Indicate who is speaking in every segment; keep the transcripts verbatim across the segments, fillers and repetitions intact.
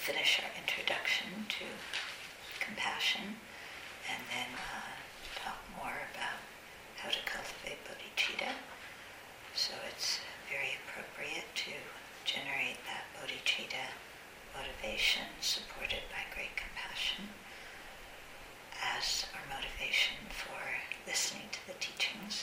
Speaker 1: finish our introduction to compassion, and then uh, talk more about how to cultivate bodhicitta. So it's very appropriate to generate that bodhicitta motivation supported by great compassion as our motivation for listening to the teachings.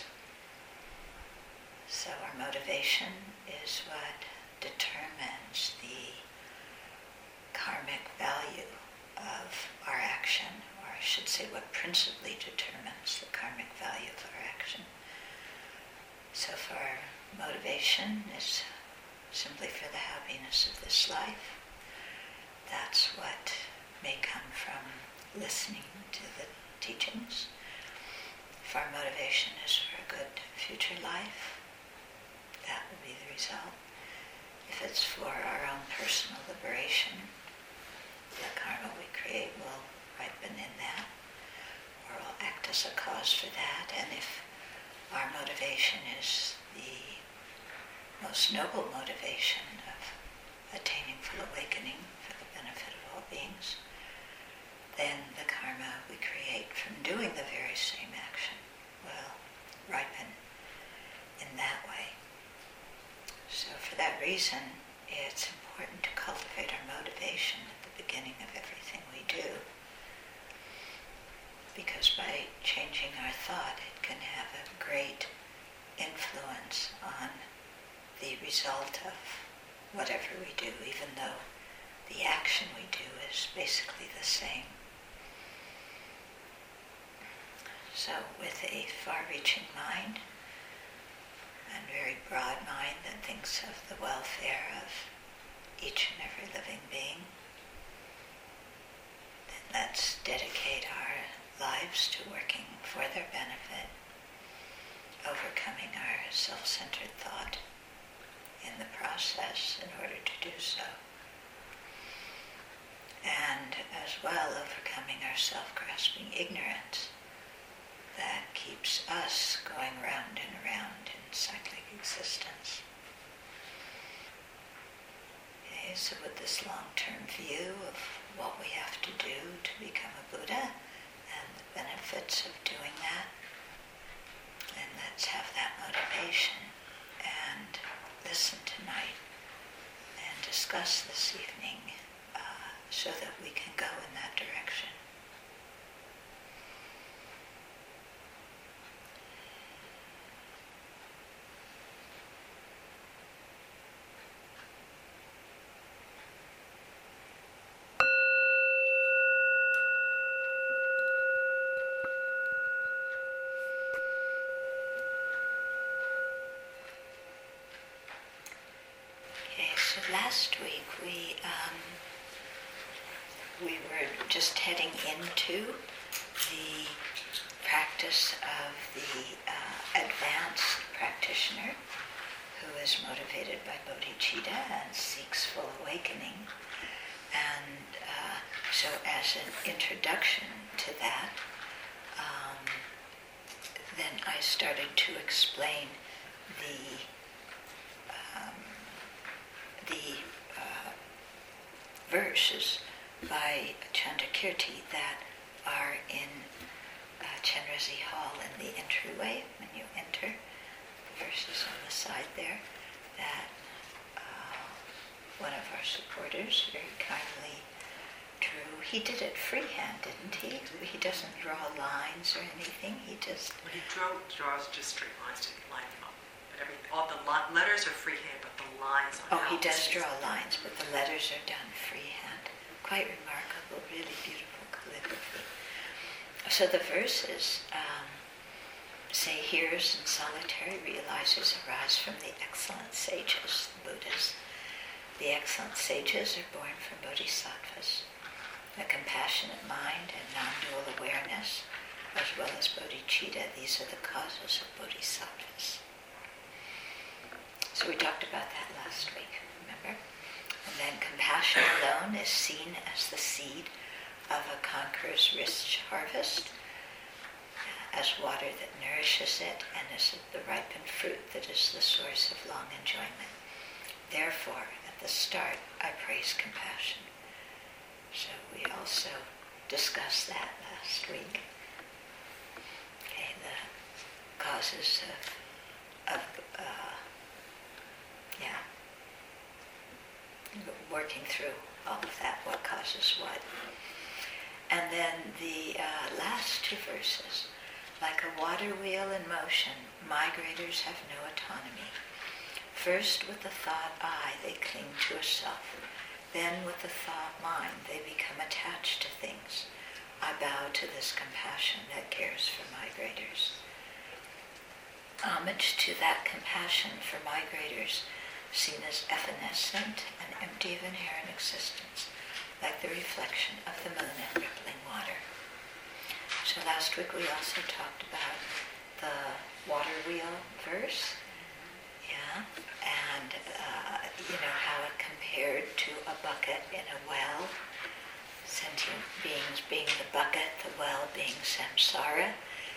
Speaker 1: So our motivation is what determines the karmic value of our action, or I should say what principally determines the karmic value of our action. So if our motivation is simply for the happiness of this life, that's what may come from listening to the teachings. If our motivation is for a good future life, that will be the result. If it's for our own personal liberation, the karma we create will ripen in that, or will act as a cause for that. And if our motivation is the most noble motivation of attaining full awakening for the benefit of all beings, then the karma we create from doing the very same action will ripen in that way. So for that reason, it's important to cultivate our motivation at the beginning of everything we do, because by changing our thought, it can have a great influence on the result of whatever we do, even though the action we do is basically the same. So with a far-reaching mind, and very broad mind that thinks of the welfare of each and every living being, then let's dedicate our lives to working for their benefit, overcoming our self-centered thought in the process in order to do so. And as well, overcoming our self-grasping ignorance that keeps us going round and around in cyclic existence. Okay, so with this long-term view of what we have to do to become a Buddha and the benefits of doing that, then let's have that motivation and listen tonight and discuss this evening uh, so that we can go in that direction. Last week we um, we were just heading into the practice of the uh, advanced practitioner who is motivated by bodhicitta and seeks full awakening. And uh, so as an introduction to that, um, then I started to explain the the uh, verses by Chandrakirti that are in uh, Chenrezig Hall in the entryway when you enter. The verses on the side there that uh, one of our supporters very kindly drew. He did it freehand, didn't he? He doesn't draw lines or anything. He just...
Speaker 2: When he draw, draws just straight lines to line them up. But every, all the li- letters are freehand, but the lines on
Speaker 1: Oh, he does draw
Speaker 2: are
Speaker 1: lines, but the letters are done freehand. Quite remarkable, really beautiful calligraphy. So the verses um, say, hearers and solitary realizers arise from the excellent sages, the Buddhas. The excellent sages are born from bodhisattvas. A compassionate mind and non-dual awareness, as well as bodhicitta, these are the causes of bodhisattvas. So we talked about that last week, remember? And then compassion alone is seen as the seed of a conqueror's rich harvest, as water that nourishes it, and as the ripened fruit that is the source of long enjoyment. Therefore, at the start, I praise compassion. So we also discussed that last week. Okay, the causes of, of uh, yeah, working through all of that, what causes what. And then the uh, last two verses, like a water wheel in motion, migrators have no autonomy. First with the thought I, they cling to a self. Then with the thought mind, they become attached to things. I bow to this compassion that cares for migrators. Homage to that compassion for migrators, seen as evanescent and empty of inherent existence, like the reflection of the moon in rippling water. So last week we also talked about the water wheel verse, yeah, and uh, you know how it compared to a bucket in a well, sentient beings being the bucket, the well being samsara,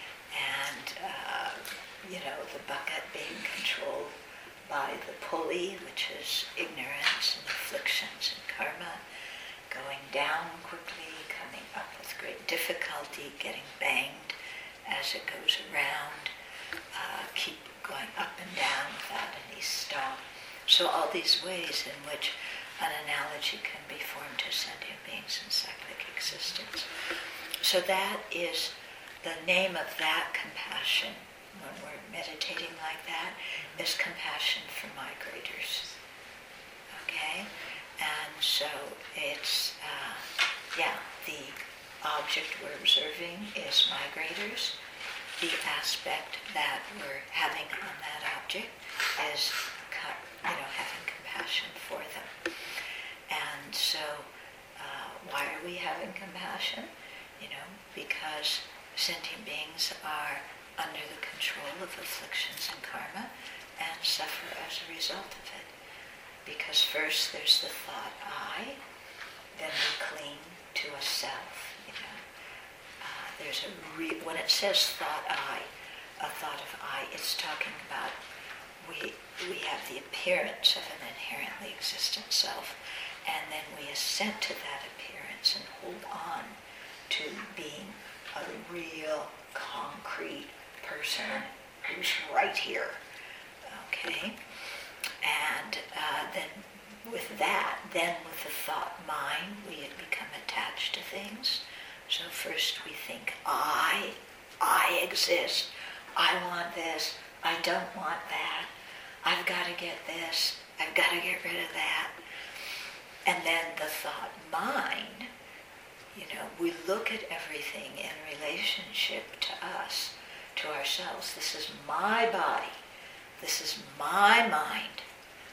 Speaker 1: and uh, you know the bucket being controlled by the pulley, which is ignorance and afflictions and karma, going down quickly, coming up with great difficulty, getting banged as it goes around, uh, keep going up and down without any stop. So all these ways in which an analogy can be formed to sentient beings in cyclic existence. So that is the name of that compassion, when we're meditating like that, is compassion for migrators. Okay? And so it's, uh, yeah, the object we're observing is migrators. The aspect that we're having on that object is, you know, having compassion for them. And so, uh, why are we having compassion? You know, because sentient beings are under the control of afflictions and karma and suffer as a result of it. Because first there's the thought I, then we cling to a self, you know. Uh, there's a re- when it says thought I, a thought of I, it's talking about we we have the appearance of an inherently existent self, and then we assent to that appearance and hold on to being a real, concrete person who's right here, okay? And uh, then with that, then with the thought mind, we become attached to things. So first we think, I, I exist, I want this, I don't want that, I've got to get this, I've got to get rid of that. And then the thought mind, you know, we look at everything in relationship to us, to ourselves. This is my body. This is my mind.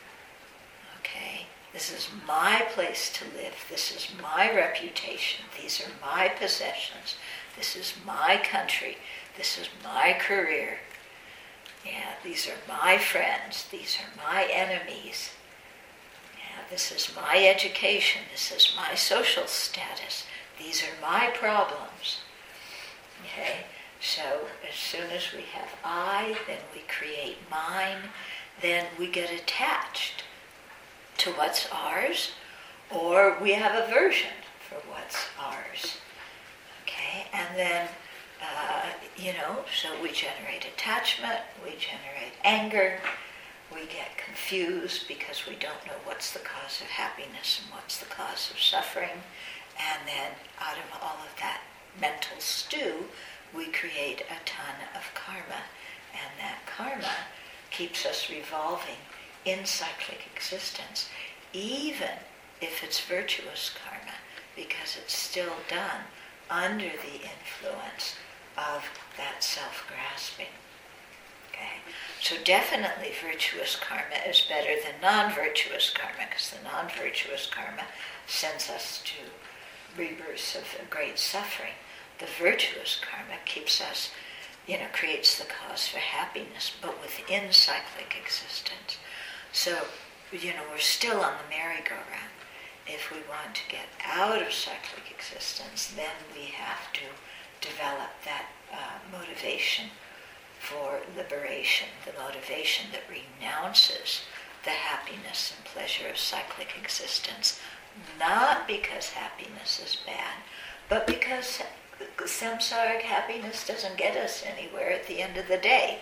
Speaker 1: Okay? This is my place to live. This is my reputation. These are my possessions. This is my country. This is my career. Yeah, these are my friends. These are my enemies. Yeah, this is my education. This is my social status. These are my problems. Okay? So as soon as we have I, then we create mine, then we get attached to what's ours, or we have aversion for what's ours. Okay? And then, uh, you know, so we generate attachment, we generate anger, we get confused because we don't know what's the cause of happiness and what's the cause of suffering. And then out of all of that mental stew, we create a ton of karma. And that karma keeps us revolving in cyclic existence, even if it's virtuous karma, because it's still done under the influence of that self-grasping. Okay? So definitely virtuous karma is better than non-virtuous karma, because the non-virtuous karma sends us to rebirths of great suffering. The virtuous karma keeps us, you know, creates the cause for happiness, but within cyclic existence. So, you know, we're still on the merry-go-round. If we want to get out of cyclic existence, then we have to develop that uh, motivation for liberation, the motivation that renounces the happiness and pleasure of cyclic existence not because happiness is bad, but because samsaric happiness doesn't get us anywhere at the end of the day.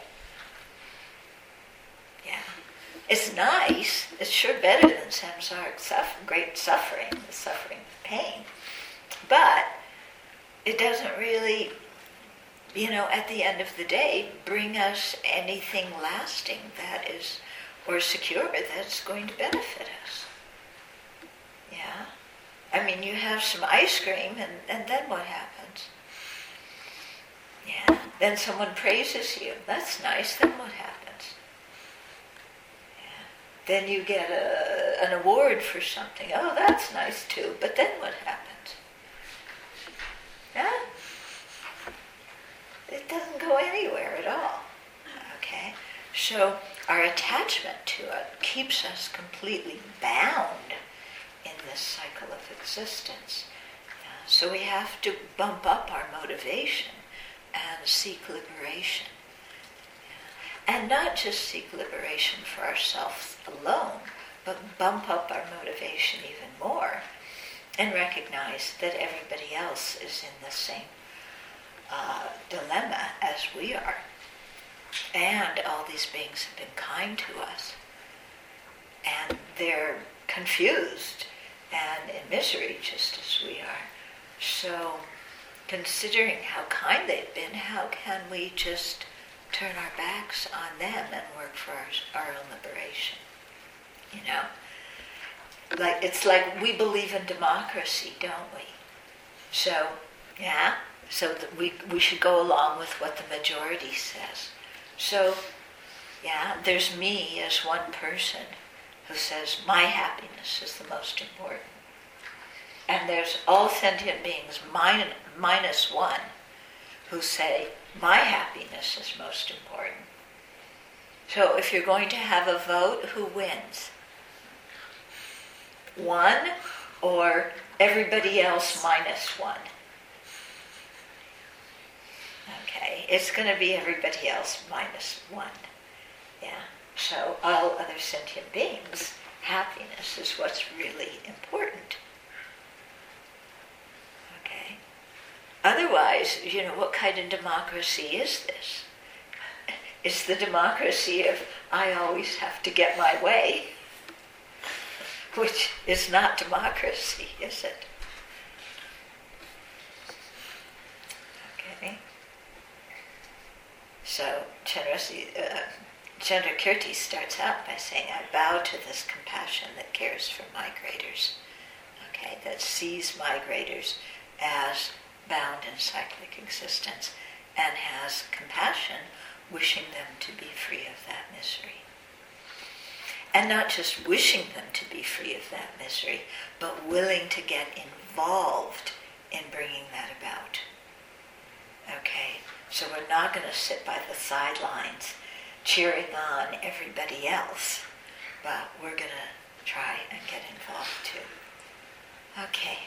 Speaker 1: Yeah. It's nice. It's sure better than samsaric suffering, great suffering, the suffering of pain. But it doesn't really, you know, at the end of the day, bring us anything lasting that is, or secure, that's going to benefit us. Yeah? I mean, you have some ice cream, and, and then what happens? Yeah? Then someone praises you. That's nice. Then what happens? Then you get a, an award for something. Oh, that's nice too. But then what happens? Yeah? It doesn't go anywhere at all. Okay? So our attachment to it keeps us completely bound in this cycle of existence. Yeah? So we have to bump up our motivation and seek liberation. And not just seek liberation for ourselves alone, but bump up our motivation even more and recognize that everybody else is in the same uh, dilemma as we are. And all these beings have been kind to us. And they're confused and in misery just as we are. So, considering how kind they've been, how can we just turn our backs on them and work for our, our own liberation? You know? Like, it's like we believe in democracy, don't we? So, yeah, so that we, we should go along with what the majority says. So, yeah, there's me as one person who says my happiness is the most important. And there's all sentient beings min- minus one who say my happiness is most important. So if you're going to have a vote, who wins? One or everybody else minus one? Okay, it's going to be everybody else minus one. Yeah. So all other sentient beings, happiness is what's really important. Okay. Otherwise, you know, what kind of democracy is this? It's the democracy of I always have to get my way, which is not democracy, is it? Okay. So Chandrasi, uh, Chandrakirti starts out by saying, I bow to this compassion that cares for migrators, okay, that sees migrators as bound in cyclic existence and has compassion, wishing them to be free of that misery. And not just wishing them to be free of that misery, but willing to get involved in bringing that about. Okay, so we're not going to sit by the sidelines cheering on everybody else, but we're going to try and get involved too. Okay.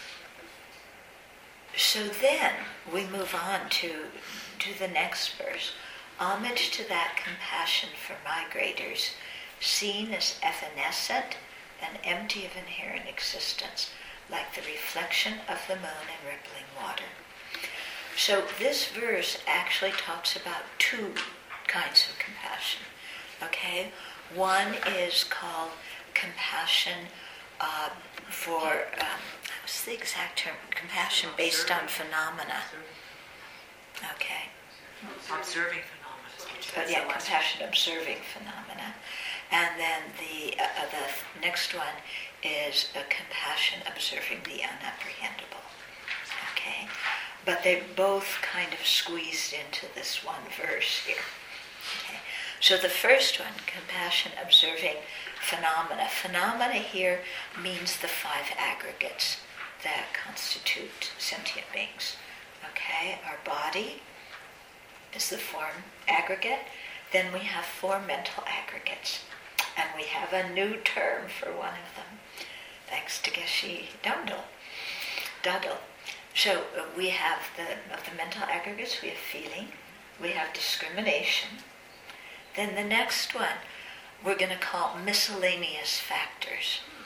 Speaker 1: So then we move on to, to the next verse. Homage to that compassion for migrators, seen as evanescent and empty of inherent existence, like the reflection of the moon in rippling water. So this verse actually talks about two kinds of compassion. Okay? One is called compassion uh, for, um, what's the exact term? Compassion based on phenomena. Okay.
Speaker 2: Observing phenomena.
Speaker 1: But yeah, compassion observing phenomena. And then the uh, uh, the next one is a compassion observing the unapprehendable. Okay? But they're both kind of squeezed into this one verse here. Okay? So the first one, compassion observing phenomena. Phenomena here means the five aggregates that constitute sentient beings. Okay? Our body is the form aggregate. Then we have four mental aggregates. And we have a new term for one of them, thanks to Geshe Dundle. Dundle. So uh, we have the, of the mental aggregates, we have feeling, we have discrimination. Then the next one we're going to call miscellaneous factors.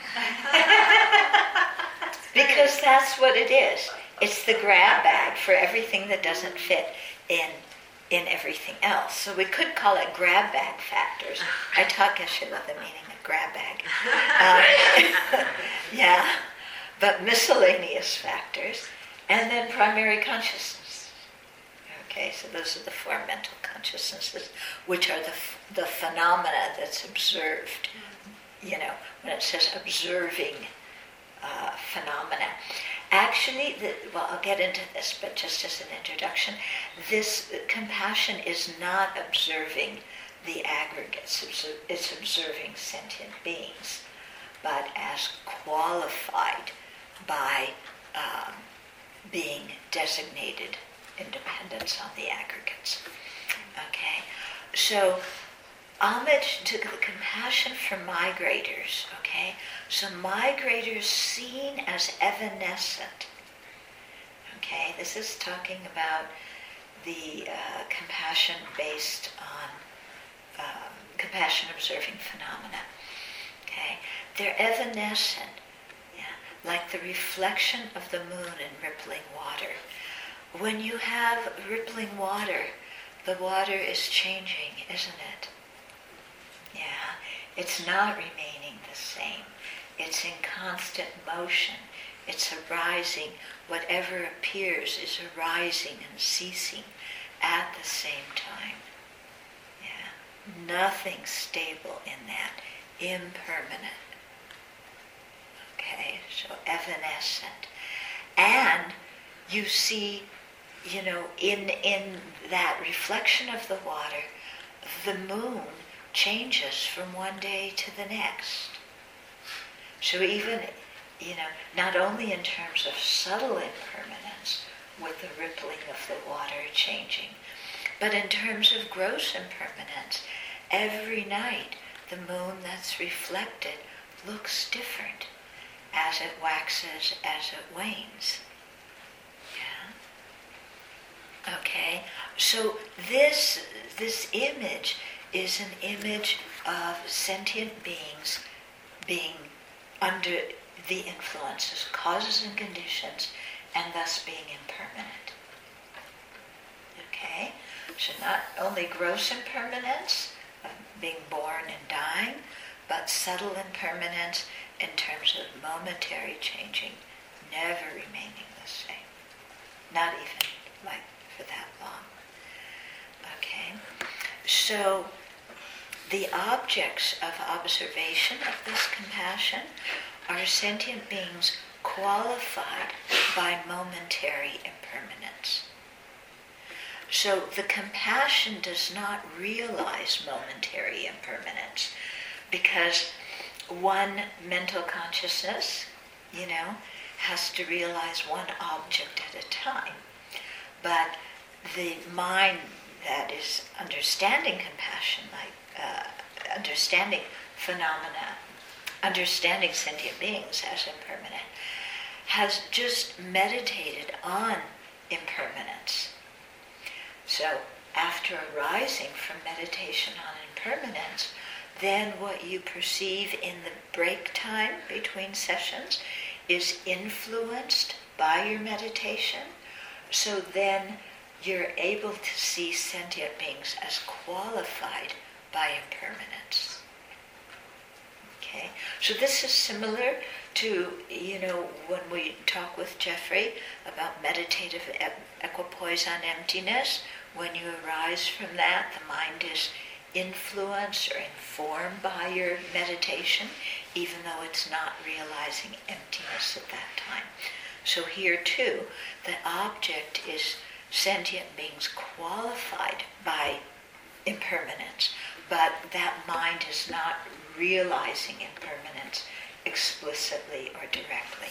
Speaker 1: Because that's what it is. It's the grab bag for everything that doesn't fit in in everything else. So we could call it grab bag factors. I taught Geshe the meaning of grab bag. Um, yeah, but miscellaneous factors, and then primary consciousness. Okay, so those are the four mental consciousnesses, which are the the phenomena that's observed. You know, when it says observing uh, phenomena. Actually, the, well, I'll get into this, but just as an introduction, this uh, compassion is not observing the aggregates, it's observing sentient beings, but as qualified by um, being designated independence on the aggregates. Okay, so homage to the compassion for migrators, okay? So migrators seen as evanescent, okay? This is talking about the uh, compassion based on um, compassion observing phenomena, okay? They're evanescent, yeah, like the reflection of the moon in rippling water. When you have rippling water, the water is changing, isn't it? Yeah, it's not remaining the same. It's in constant motion. It's arising. Whatever appears is arising and ceasing at the same time. Yeah, nothing stable in that. Impermanent. Okay, so evanescent. And you see, you know, in in that reflection of the water, the moon changes from one day to the next. So even, you know, not only in terms of subtle impermanence with the rippling of the water changing, but in terms of gross impermanence, every night the moon that's reflected looks different as it waxes, as it wanes. Yeah. Okay, so this this image is an image of sentient beings being under the influences, causes and conditions, and thus being impermanent. Okay? So not only gross impermanence, of being born and dying, but subtle impermanence in terms of momentary changing, never remaining the same. Not even like for that long. Okay? So the objects of observation of this compassion are sentient beings qualified by momentary impermanence. So the compassion does not realize momentary impermanence because one mental consciousness, you know, has to realize one object at a time. But the mind that is understanding compassion, like uh, understanding phenomena, understanding sentient beings as impermanent, has just meditated on impermanence. So after arising from meditation on impermanence, then what you perceive in the break time between sessions is influenced by your meditation. So then you're able to see sentient beings as qualified by impermanence. Okay, so this is similar to, you know, when we talk with Jeffrey about meditative equipoise on emptiness. When you arise from that, the mind is influenced or informed by your meditation, even though it's not realizing emptiness at that time. So here too, the object is sentient beings qualified by impermanence, but that mind is not realizing impermanence explicitly or directly.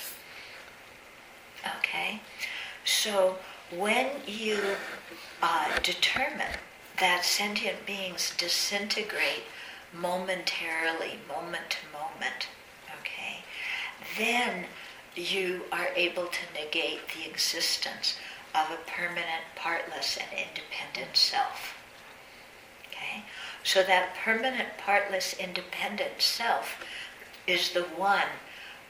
Speaker 1: Okay? So when you uh, determine that sentient beings disintegrate momentarily, moment to moment, okay, then you are able to negate the existence of a permanent, partless, and independent self. Okay? So that permanent, partless, independent self is the one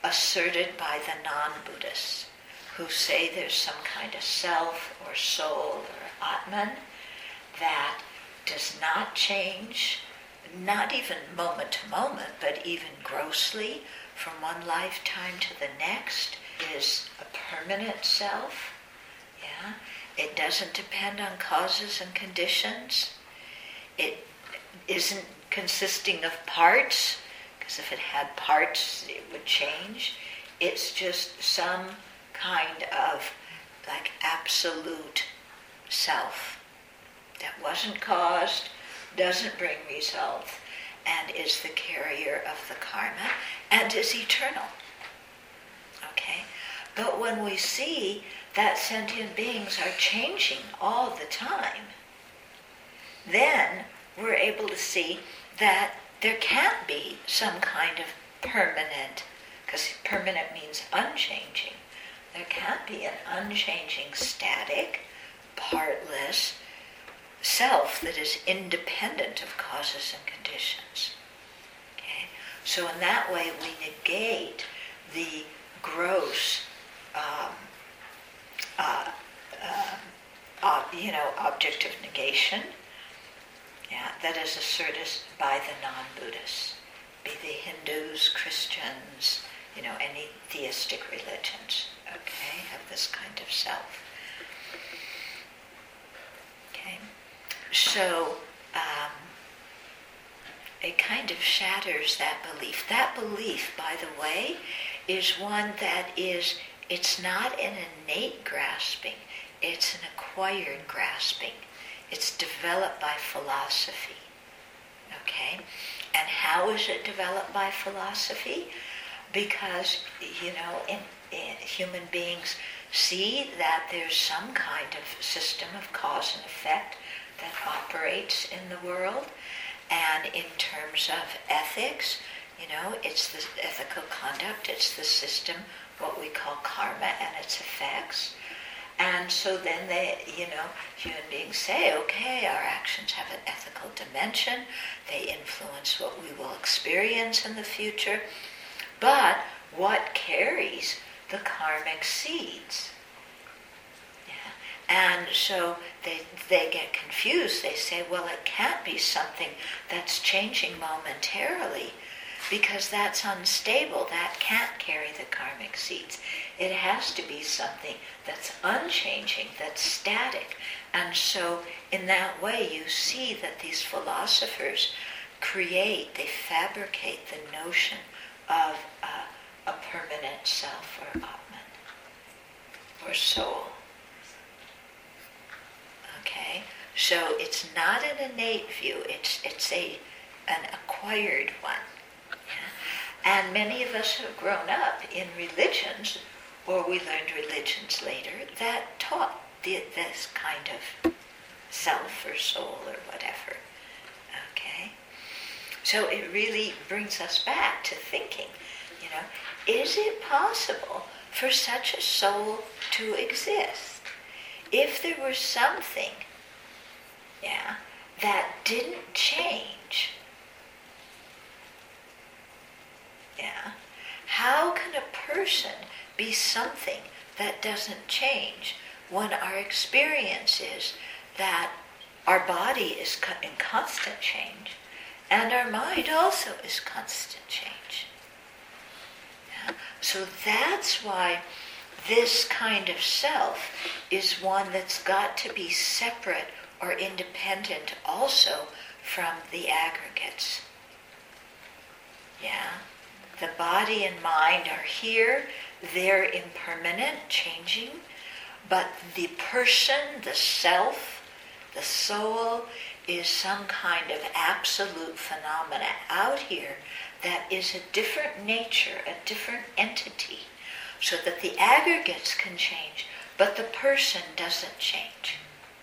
Speaker 1: asserted by the non-Buddhists, who say there's some kind of self or soul or Atman that does not change, not even moment to moment, but even grossly from one lifetime to the next, is a permanent self. Yeah, it doesn't depend on causes and conditions. It isn't consisting of parts, because if it had parts, it would change. It's just some kind of like absolute self that wasn't caused, doesn't bring results, and is the carrier of the karma, and is eternal. Okay? But when we see that sentient beings are changing all the time, then we're able to see that there can't be some kind of permanent, because permanent means unchanging. There can't be an unchanging, static, partless self that is independent of causes and conditions. Okay? So in that way we negate the gross, um, uh, uh, uh, you know, object of negation, yeah, that is asserted by the non-Buddhists, be they Hindus, Christians, you know, any theistic religions, okay, have this kind of self. Okay, so um, it kind of shatters that belief. That belief, by the way, is one that is, it's not an innate grasping, it's an acquired grasping. It's developed by philosophy, okay? And how is it developed by philosophy? Because, you know, in, in human beings see that there's some kind of system of cause and effect that operates in the world. And in terms of ethics, you know, it's the ethical conduct, it's the system, what we call karma and its effects. And so then they, you know, human beings say, okay, our actions have an ethical dimension, they influence what we will experience in the future, but what carries the karmic seeds? Yeah. And so they, they get confused, they say, well, it can't be something that's changing momentarily, because that's unstable, that can't carry the karmic seeds. It has to be something that's unchanging, that's static. And so in that way you see that these philosophers create, they fabricate the notion of uh, a permanent self or Atman or soul. Okay? So it's not an innate view, it's, it's a, an acquired one. And many of us have grown up in religions, or we learned religions later, that taught the, this kind of self or soul or whatever. Okay? So it really brings us back to thinking, you know, is it possible for such a soul to exist? If there were something, yeah, that didn't change, yeah, how can a person be something that doesn't change when our experience is that our body is in constant change and our mind also is constant change? Yeah? So that's why this kind of self is one that's got to be separate or independent also from the aggregates. Yeah? The body and mind are here, they're impermanent, changing, but the person, the self, the soul, is some kind of absolute phenomena out here that is a different nature, a different entity, so that the aggregates can change, but the person doesn't change.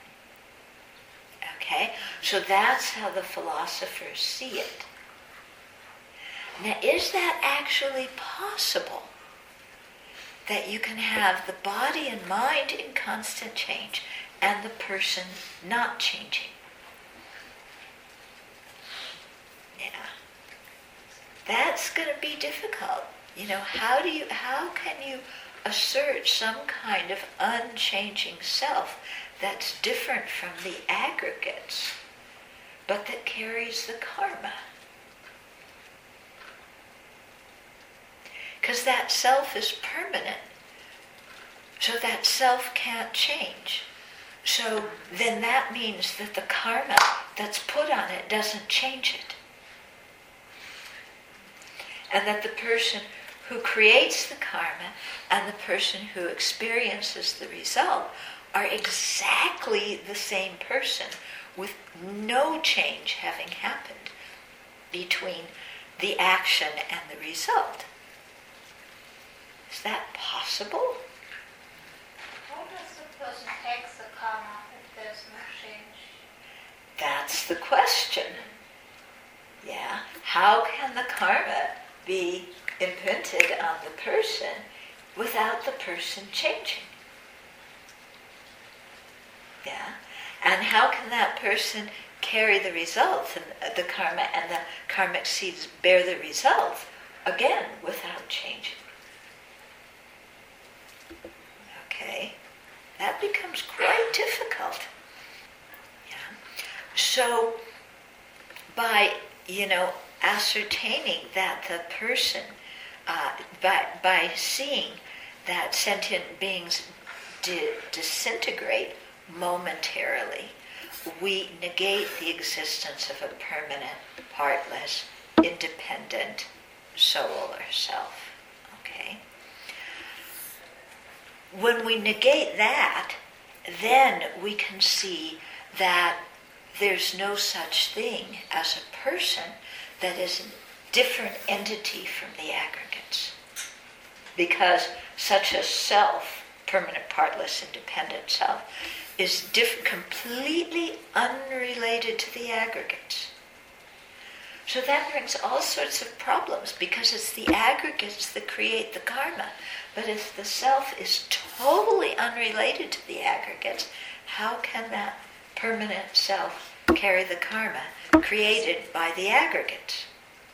Speaker 1: Okay? So that's how the philosophers see it. Now, is that actually possible? That you can have the body and mind in constant change and the person not changing? Yeah. That's going to be difficult You know, how do you, how can you assert some kind of unchanging self that's different from the aggregates, but that carries the karma? Because that self is permanent, so that self can't change. So then that means that the karma that's put on it doesn't change it. And that the person who creates the karma and the person who experiences the result are exactly the same person, with no change having happened between the action and the result. Is that possible?
Speaker 3: How does the person take the karma if there's no change?
Speaker 1: That's the question. Yeah. How can the karma be imprinted on the person without the person changing? Yeah. And how can that person carry the results, and the karma and the karmic seeds bear the results, again, without changing? Okay. That becomes quite difficult. Yeah. So, by, you know, ascertaining that the person, uh, by, by seeing that sentient beings di- disintegrate momentarily, we negate the existence of a permanent, partless, independent soul or self. Okay? When we negate that, then we can see that there's no such thing as a person that is a different entity from the aggregates. Because such a self, permanent, partless, independent self, is diff- completely unrelated to the aggregates. So that brings all sorts of problems, because it's the aggregates that create the karma. But if the self is totally unrelated to the aggregates, how can that permanent self carry the karma created by the aggregates?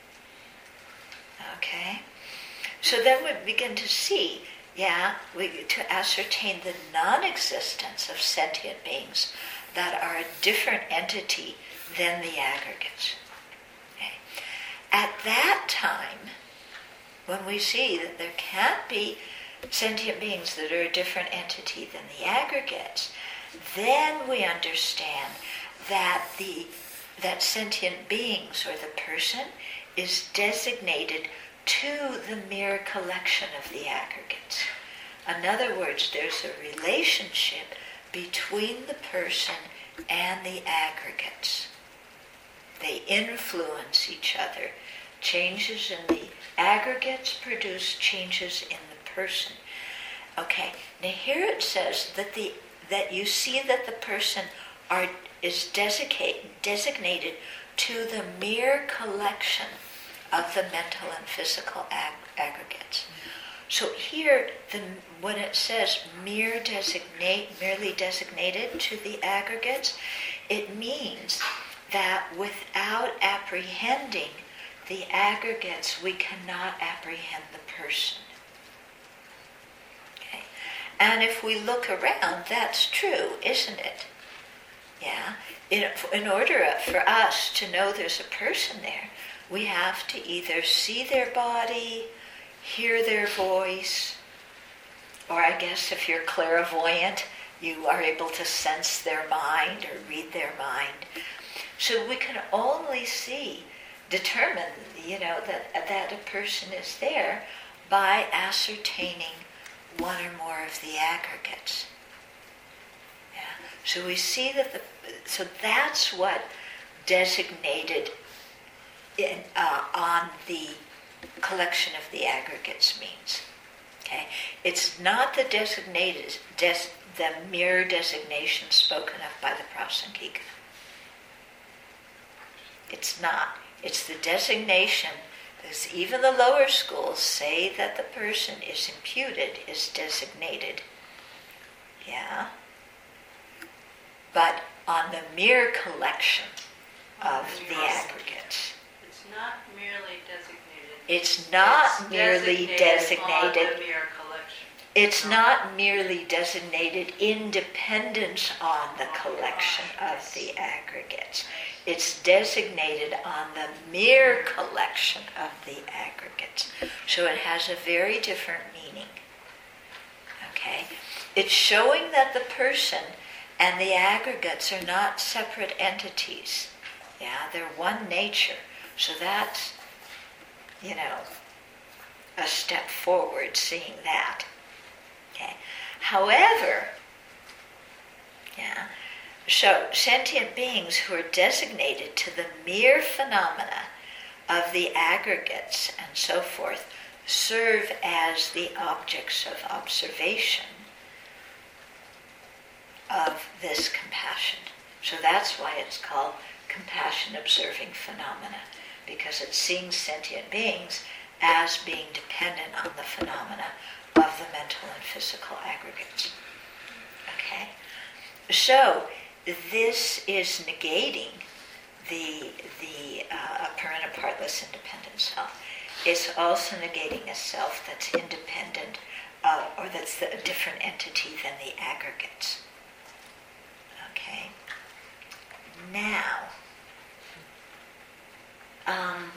Speaker 1: Okay? So then we begin to see, yeah, we, to ascertain the non-existence of sentient beings that are a different entity than the aggregates. Okay? At that time, when we see that there can't be sentient beings that are a different entity than the aggregates, then we understand that the that sentient beings, or the person, is designated to the mere collection of the aggregates. In other words, there's a relationship between the person and the aggregates. They influence each other. Changes in the aggregates produce changes in the person. Okay, now here it says that the that you see that the person are is designate, designated to the mere collection of the mental and physical ag- aggregates. So here, the, when it says mere designate, merely designated to the aggregates, it means that without apprehending the aggregates, we cannot apprehend the person. Okay? And if we look around, that's true, isn't it? Yeah. In, in order for us to know there's a person there, we have to either see their body, hear their voice, or I guess if you're clairvoyant, you are able to sense their mind or read their mind. So we can only see, determine, you know, that, that a person is there by ascertaining one or more of the aggregates. Yeah. So we see that the, so that's what designated in, uh, on the collection of the aggregates means. Okay, it's not the designated, des, the mere designation spoken of by the Prasangika. It's not. It's the designation, because even the lower schools say that the person is imputed, is designated. Yeah. But on the mere collection of the aggregates.
Speaker 4: It's not merely designated
Speaker 1: It's not
Speaker 4: It's
Speaker 1: merely
Speaker 4: designated
Speaker 1: designated.
Speaker 4: on the mere collection.
Speaker 1: It's
Speaker 4: No.
Speaker 1: not merely designated in dependence on the collection of the aggregates. It's designated on the mere collection of the aggregates. So it has a very different meaning. Okay? It's showing that the person and the aggregates are not separate entities. Yeah, they're one nature. So that's, you know, a step forward, seeing that. Okay. However, yeah, so sentient beings who are designated to the mere phenomena of the aggregates and so forth serve as the objects of observation of this compassion. So that's why it's called compassion observing phenomena, because it's seeing sentient beings as being dependent on the phenomena of the mental and physical aggregates. Okay? So this is negating the the uh, apparent and partless independent self. It's also negating a self that's independent, uh, or that's the, a different entity than the aggregates. Okay? Now, um,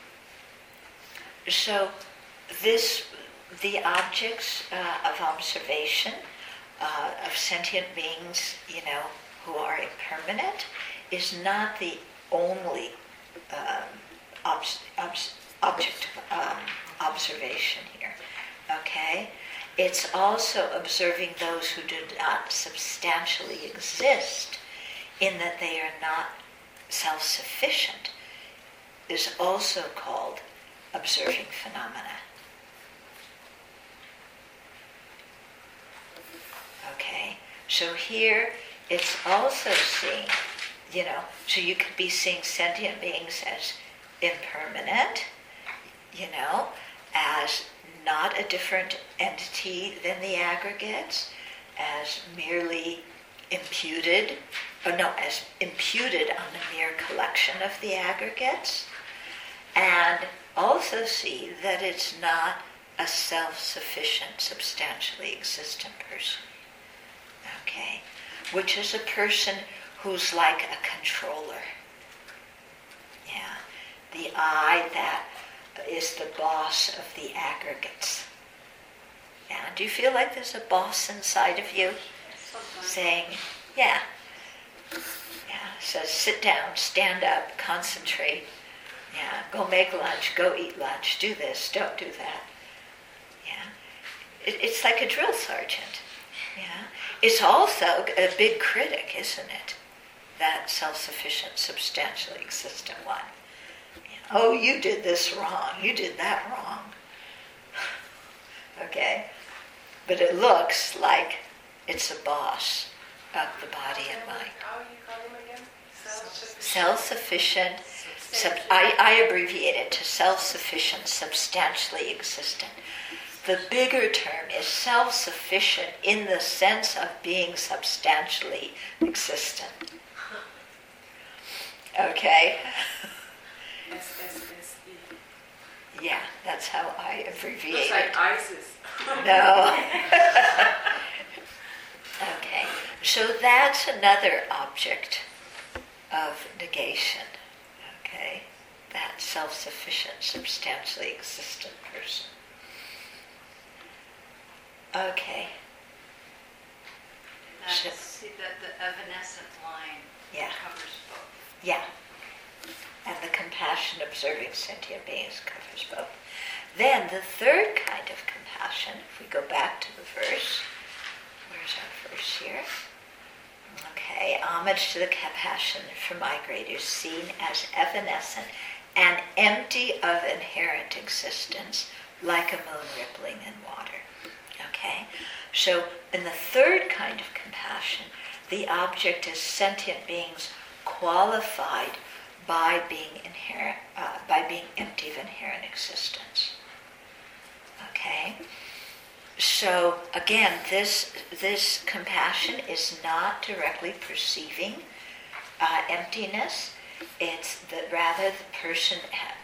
Speaker 1: so this, the objects uh, of observation uh, of sentient beings, you know, who are impermanent, is not the only um, obs- obs- object of um, observation here. Okay? It's also observing those who do not substantially exist, in that they are not self-sufficient, is also called observing phenomena. Okay, so here it's also seeing, you know, so you could be seeing sentient beings as impermanent, you know, as not a different entity than the aggregates, as merely imputed, or no, as imputed on the mere collection of the aggregates, and also see that it's not a self-sufficient, substantially existent person. Okay? Which is a person who's like a controller. Yeah. The I that is the boss of the aggregates. Yeah. Do you feel like there's a boss inside of you?
Speaker 4: Sometimes.
Speaker 1: Saying, yeah. Yeah. Says, sit down, stand up, concentrate. Yeah. Go make lunch, go eat lunch, do this, don't do that. Yeah. It, it's like a drill sergeant. Yeah. It's also a big critic, isn't it? That self-sufficient, substantially existent one. Yeah. Oh, you did this wrong. You did that wrong. Okay? But it looks like it's a boss of the body and mind.
Speaker 2: How you call them again? Self-sufficient.
Speaker 1: Self-sufficient, sub, I, I abbreviate it to self-sufficient, substantially existent. The bigger term is self-sufficient in the sense of being substantially existent. Okay?
Speaker 2: S S S E.
Speaker 1: Yeah, that's how I abbreviate
Speaker 2: Looks
Speaker 1: it.
Speaker 2: like ISIS.
Speaker 1: No. Okay, so that's another object of negation. Okay, that self-sufficient, substantially existent person. Okay,
Speaker 4: That's, see, that the evanescent line
Speaker 1: yeah,
Speaker 4: covers both.
Speaker 1: yeah. And the compassion observing sentient beings covers both. Then the third kind of compassion, if we go back to the verse, where's our verse here? Okay, homage to the compassion for migrators seen as evanescent and empty of inherent existence, like a moon rippling in water. Okay, so in the third kind of compassion, the object is sentient beings qualified by being inherent, uh, by being empty of inherent existence. Okay, so again, this this compassion is not directly perceiving uh, emptiness. It's that rather the person ha-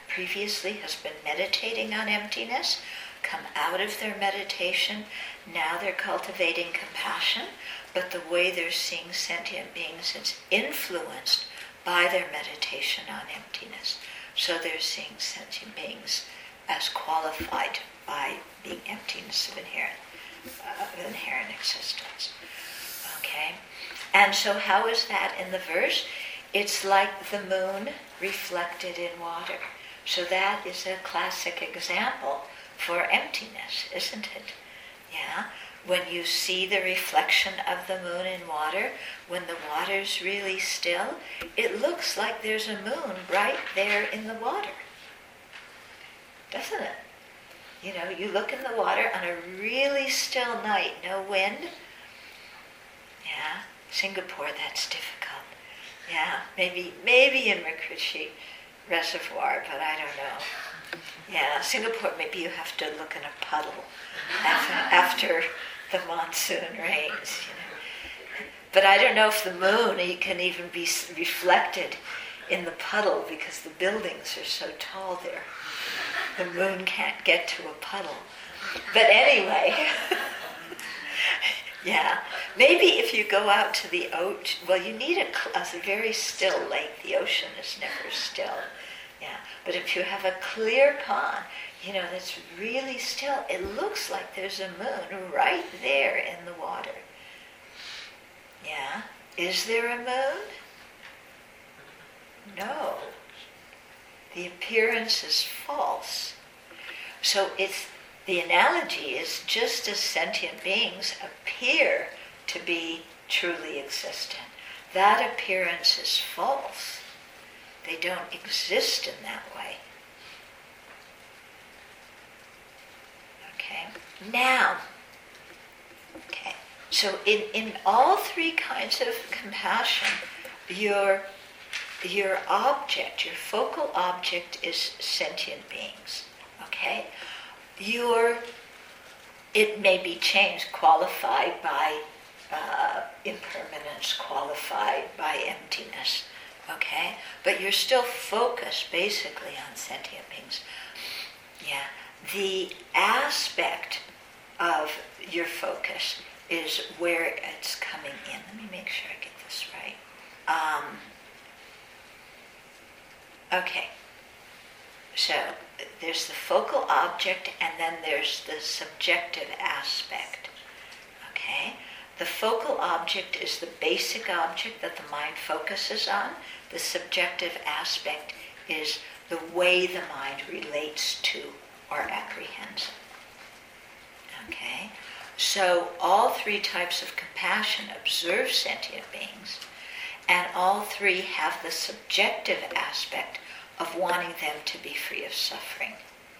Speaker 1: previously has been meditating on emptiness, come out of their meditation, now they're cultivating compassion, but the way they're seeing sentient beings is influenced by their meditation on emptiness. So they're seeing sentient beings as qualified by being emptiness of inherent, uh, of inherent existence. Okay? And so how is that in the verse? It's like the moon reflected in water. So that is a classic example for emptiness, isn't it? Yeah? When you see the reflection of the moon in water, when the water's really still, it looks like there's a moon right there in the water. Doesn't it? You know, you look in the water on a really still night, no wind. Yeah, Singapore, that's difficult. Yeah, maybe maybe in Makrichi Reservoir, but I don't know. Yeah, Singapore, maybe you have to look in a puddle after, after the monsoon rains. You know. But I don't know if the moon can even be reflected in the puddle because the buildings are so tall there. The moon can't get to a puddle. But anyway, yeah, maybe if you go out to the ocean, well, you need a, a very still lake. The ocean is never still. Yeah, but if you have a clear pond, you know, that's really still, it looks like there's a moon right there in the water. Yeah, is there a moon? No. The appearance is false. So it's, the analogy is just as sentient beings appear to be truly existent, that appearance is false. They don't exist in that way. Okay. Now, okay. So in, in all three kinds of compassion, your your object, your focal object is sentient beings. Okay? Your, it may be changed, qualified by uh, impermanence, qualified by emptiness. Okay? But you're still focused basically on sentient beings. Yeah. The aspect of your focus is where it's coming in. Let me make sure I get this right. Um, okay. So there's the focal object and then there's the subjective aspect. Okay? The focal object is the basic object that the mind focuses on. The subjective aspect is the way the mind relates to or apprehends. Okay? So all three types of compassion observe sentient beings, and all three have the subjective aspect of wanting them to be free of suffering.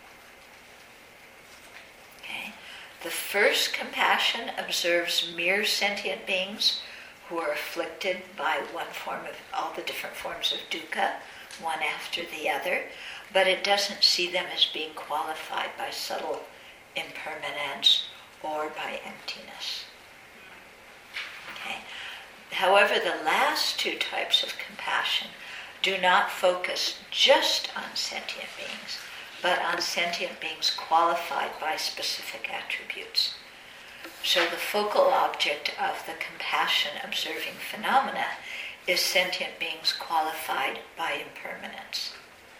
Speaker 1: Okay? The first compassion observes mere sentient beings who are afflicted by one form of, all the different forms of dukkha, one after the other, but it doesn't see them as being qualified by subtle impermanence or by emptiness. Okay? However, the last two types of compassion do not focus just on sentient beings, but on sentient beings qualified by specific attributes. So the focal object of the compassion observing phenomena is sentient beings qualified by impermanence.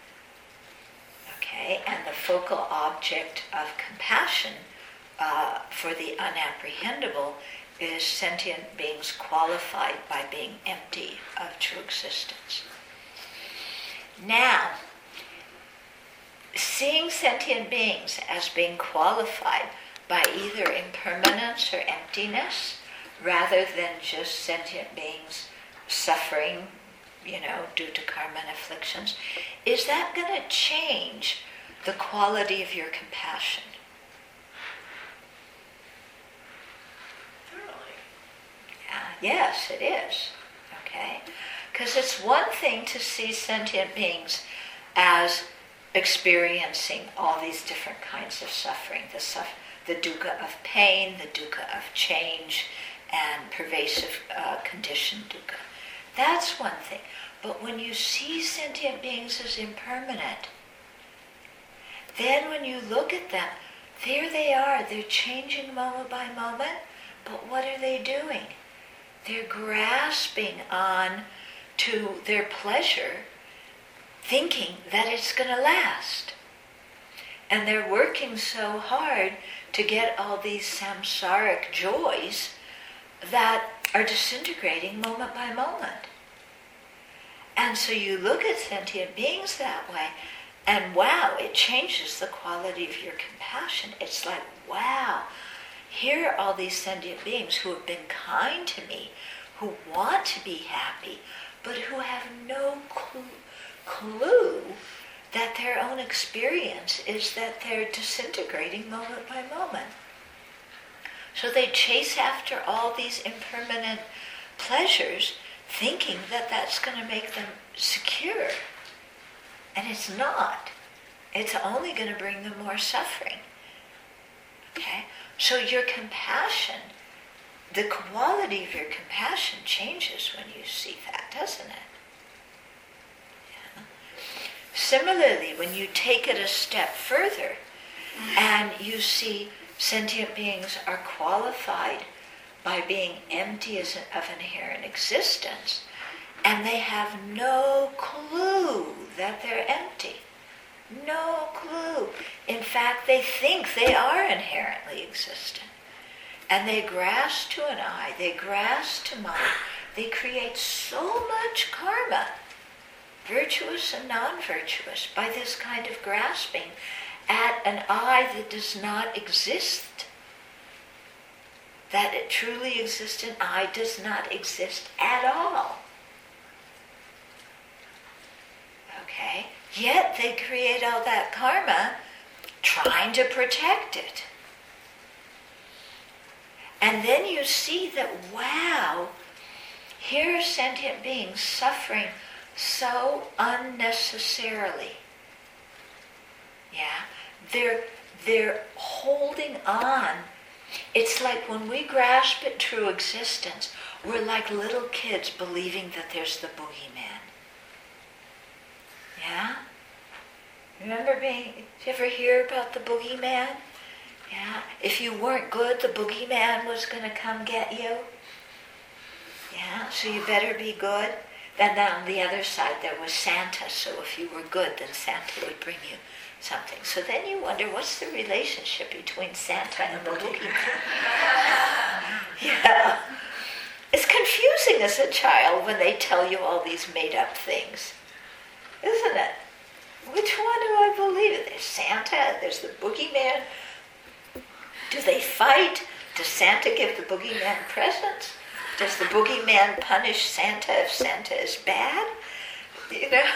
Speaker 1: Okay, and the focal object of compassion uh, for the unapprehendable is sentient beings qualified by being empty of true existence. Now, seeing sentient beings as being qualified by either impermanence or emptiness, rather than just sentient beings suffering, you know, due to karma and afflictions, is that going to change the quality of your compassion?
Speaker 2: Really?
Speaker 1: Yeah, yes, it is. Okay? Because it's one thing to see sentient beings as experiencing all these different kinds of suffering, the suff- the dukkha of pain, the dukkha of change, and pervasive uh, conditioned dukkha. That's one thing. But when you see sentient beings as impermanent, then when you look at them, there they are. They're changing moment by moment, but what are they doing? They're grasping on to their pleasure, thinking that it's going to last. And they're working so hard to get all these samsaric joys that are disintegrating moment by moment. And so you look at sentient beings that way, and wow, it changes the quality of your compassion. It's like, wow, here are all these sentient beings who have been kind to me, who want to be happy, but who have no clue, clue that their own experience is that they're disintegrating moment by moment. So they chase after all these impermanent pleasures, thinking that that's going to make them secure. And it's not. It's only going to bring them more suffering. Okay? So your compassion, the quality of your compassion changes when you see that, doesn't it? Yeah. Similarly, when you take it a step further and you see sentient beings are qualified by being empty as an, of inherent existence, and they have no clue that they're empty. No clue. In fact, they think they are inherently existent. And they grasp to an I, they grasp to mind, they create so much karma, virtuous and non-virtuous, by this kind of grasping at an I that does not exist. That it truly existent I does not exist at all. Okay? Yet they create all that karma trying to protect it. And then you see that, wow, here are sentient beings suffering so unnecessarily. Yeah? They're, they're holding on. It's like when we grasp at true existence, we're like little kids believing that there's the boogeyman. Yeah? Remember being, did you ever hear about the boogeyman? Yeah? If you weren't good, the boogeyman was going to come get you. Yeah? So you better be good. Then on the other side there was Santa, so if you were good, then Santa would bring you something. So then you wonder, what's the relationship between Santa and the boogeyman? Yeah. It's confusing as a child when they tell you all these made-up things. Isn't it? Which one do I believe? There's Santa, there's the boogeyman. Do they fight? Does Santa give the boogeyman presents? Does the boogeyman punish Santa if Santa is bad? You know?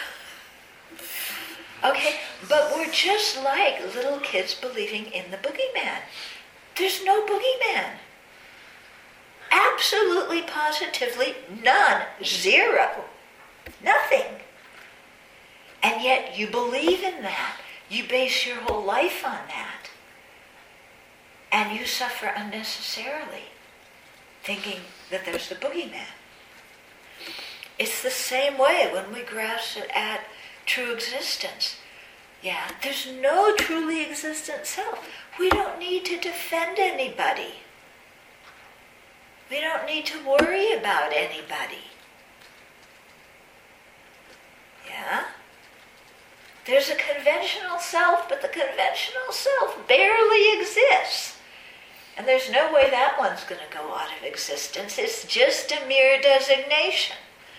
Speaker 1: Okay, but we're just like little kids believing in the boogeyman. There's no boogeyman. Absolutely, positively, none. Zero. Nothing. And yet you believe in that. You base your whole life on that. And you suffer unnecessarily, thinking that there's the boogeyman. It's the same way when we grasp at true existence. Yeah, there's no truly existent self. We don't need to defend anybody. We don't need to worry about anybody. Yeah? There's a conventional self, but the conventional self barely exists. And there's no way that one's going to go out of existence. It's just a mere designation.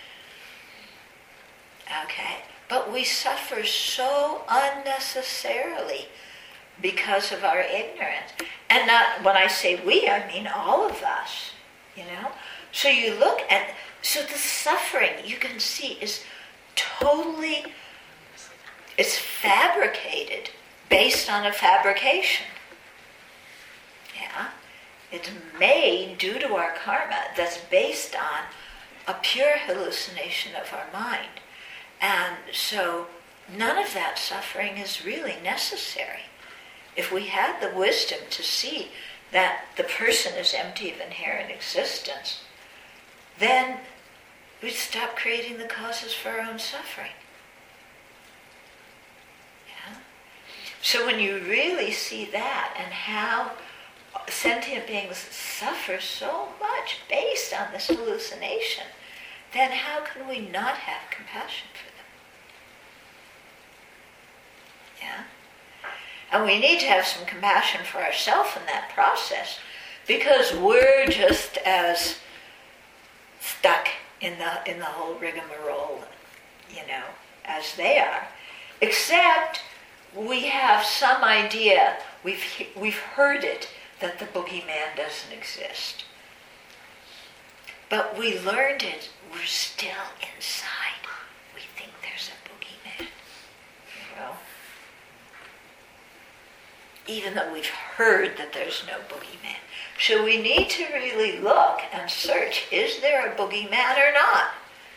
Speaker 1: Okay? But we suffer so unnecessarily because of our ignorance. And not, when I say we, I mean all of us. You know? So you look at, so the suffering, you can see, is totally, it's fabricated based on a fabrication. Yeah? It's made due to our karma that's based on a pure hallucination of our mind. And so none of that suffering is really necessary. If we had the wisdom to see that the person is empty of inherent existence, then we'd stop creating the causes for our own suffering. Yeah? So when you really see that and how sentient beings suffer so much based on this hallucination, then how can we not have compassion for them? Yeah? And we need to have some compassion for ourselves in that process, because we're just as stuck in the in the whole rigmarole, you know, as they are. Except we have some idea, we've we've heard it, that the boogeyman doesn't exist. But we learned it, we're still inside. We think there's a boogeyman, you know. Even though we've heard that there's no boogeyman. So we need to really look and search, is there a boogeyman or not?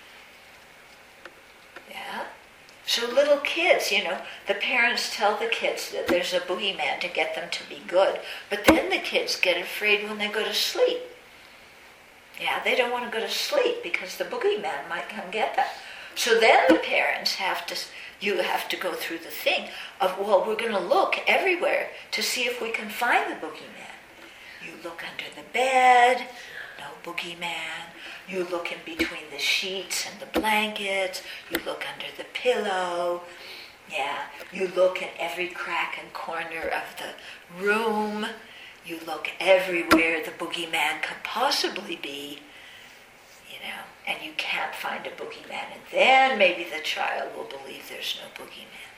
Speaker 1: Yeah? So little kids, you know, the parents tell the kids that there's a boogeyman to get them to be good. But then the kids get afraid when they go to sleep. Yeah, they don't want to go to sleep because the boogeyman might come get them. So then the parents have to, you have to go through the thing of, well, we're going to look everywhere to see if we can find the boogeyman. You look under the bed, no boogeyman. You look in between the sheets and the blankets. You look under the pillow. Yeah, you look in every crack and corner of the room. You look everywhere the boogeyman could possibly be, you know, and you can't find a boogeyman. And then maybe the child will believe there's no boogeyman.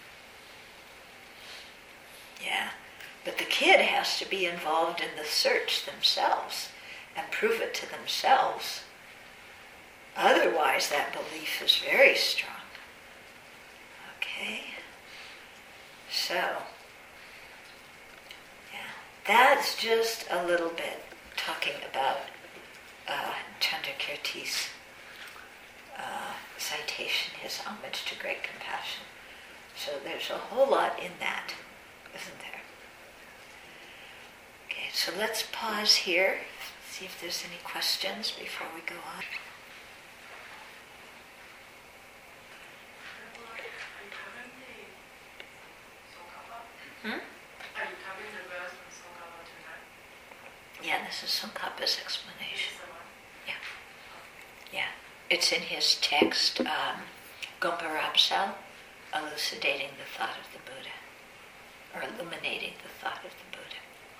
Speaker 1: Yeah, but the kid has to be involved in the search themselves and prove it to themselves. Otherwise, that belief is very strong. Okay? So, yeah, that's just a little bit talking about uh, Chandrakirti's uh, citation, his homage to great compassion. So there's a whole lot in that, isn't there? Okay, so let's pause here, see if there's any questions before we go on. Hmm?
Speaker 2: Are you covering the verse from Tsongkhapa tonight?
Speaker 1: Yeah, this is Tsongkhapa's explanation.
Speaker 2: Is the one?
Speaker 1: Yeah. Yeah. It's in his text, um, Gompa Rapsal, elucidating the thought of the Buddha, or illuminating the thought of the Buddha.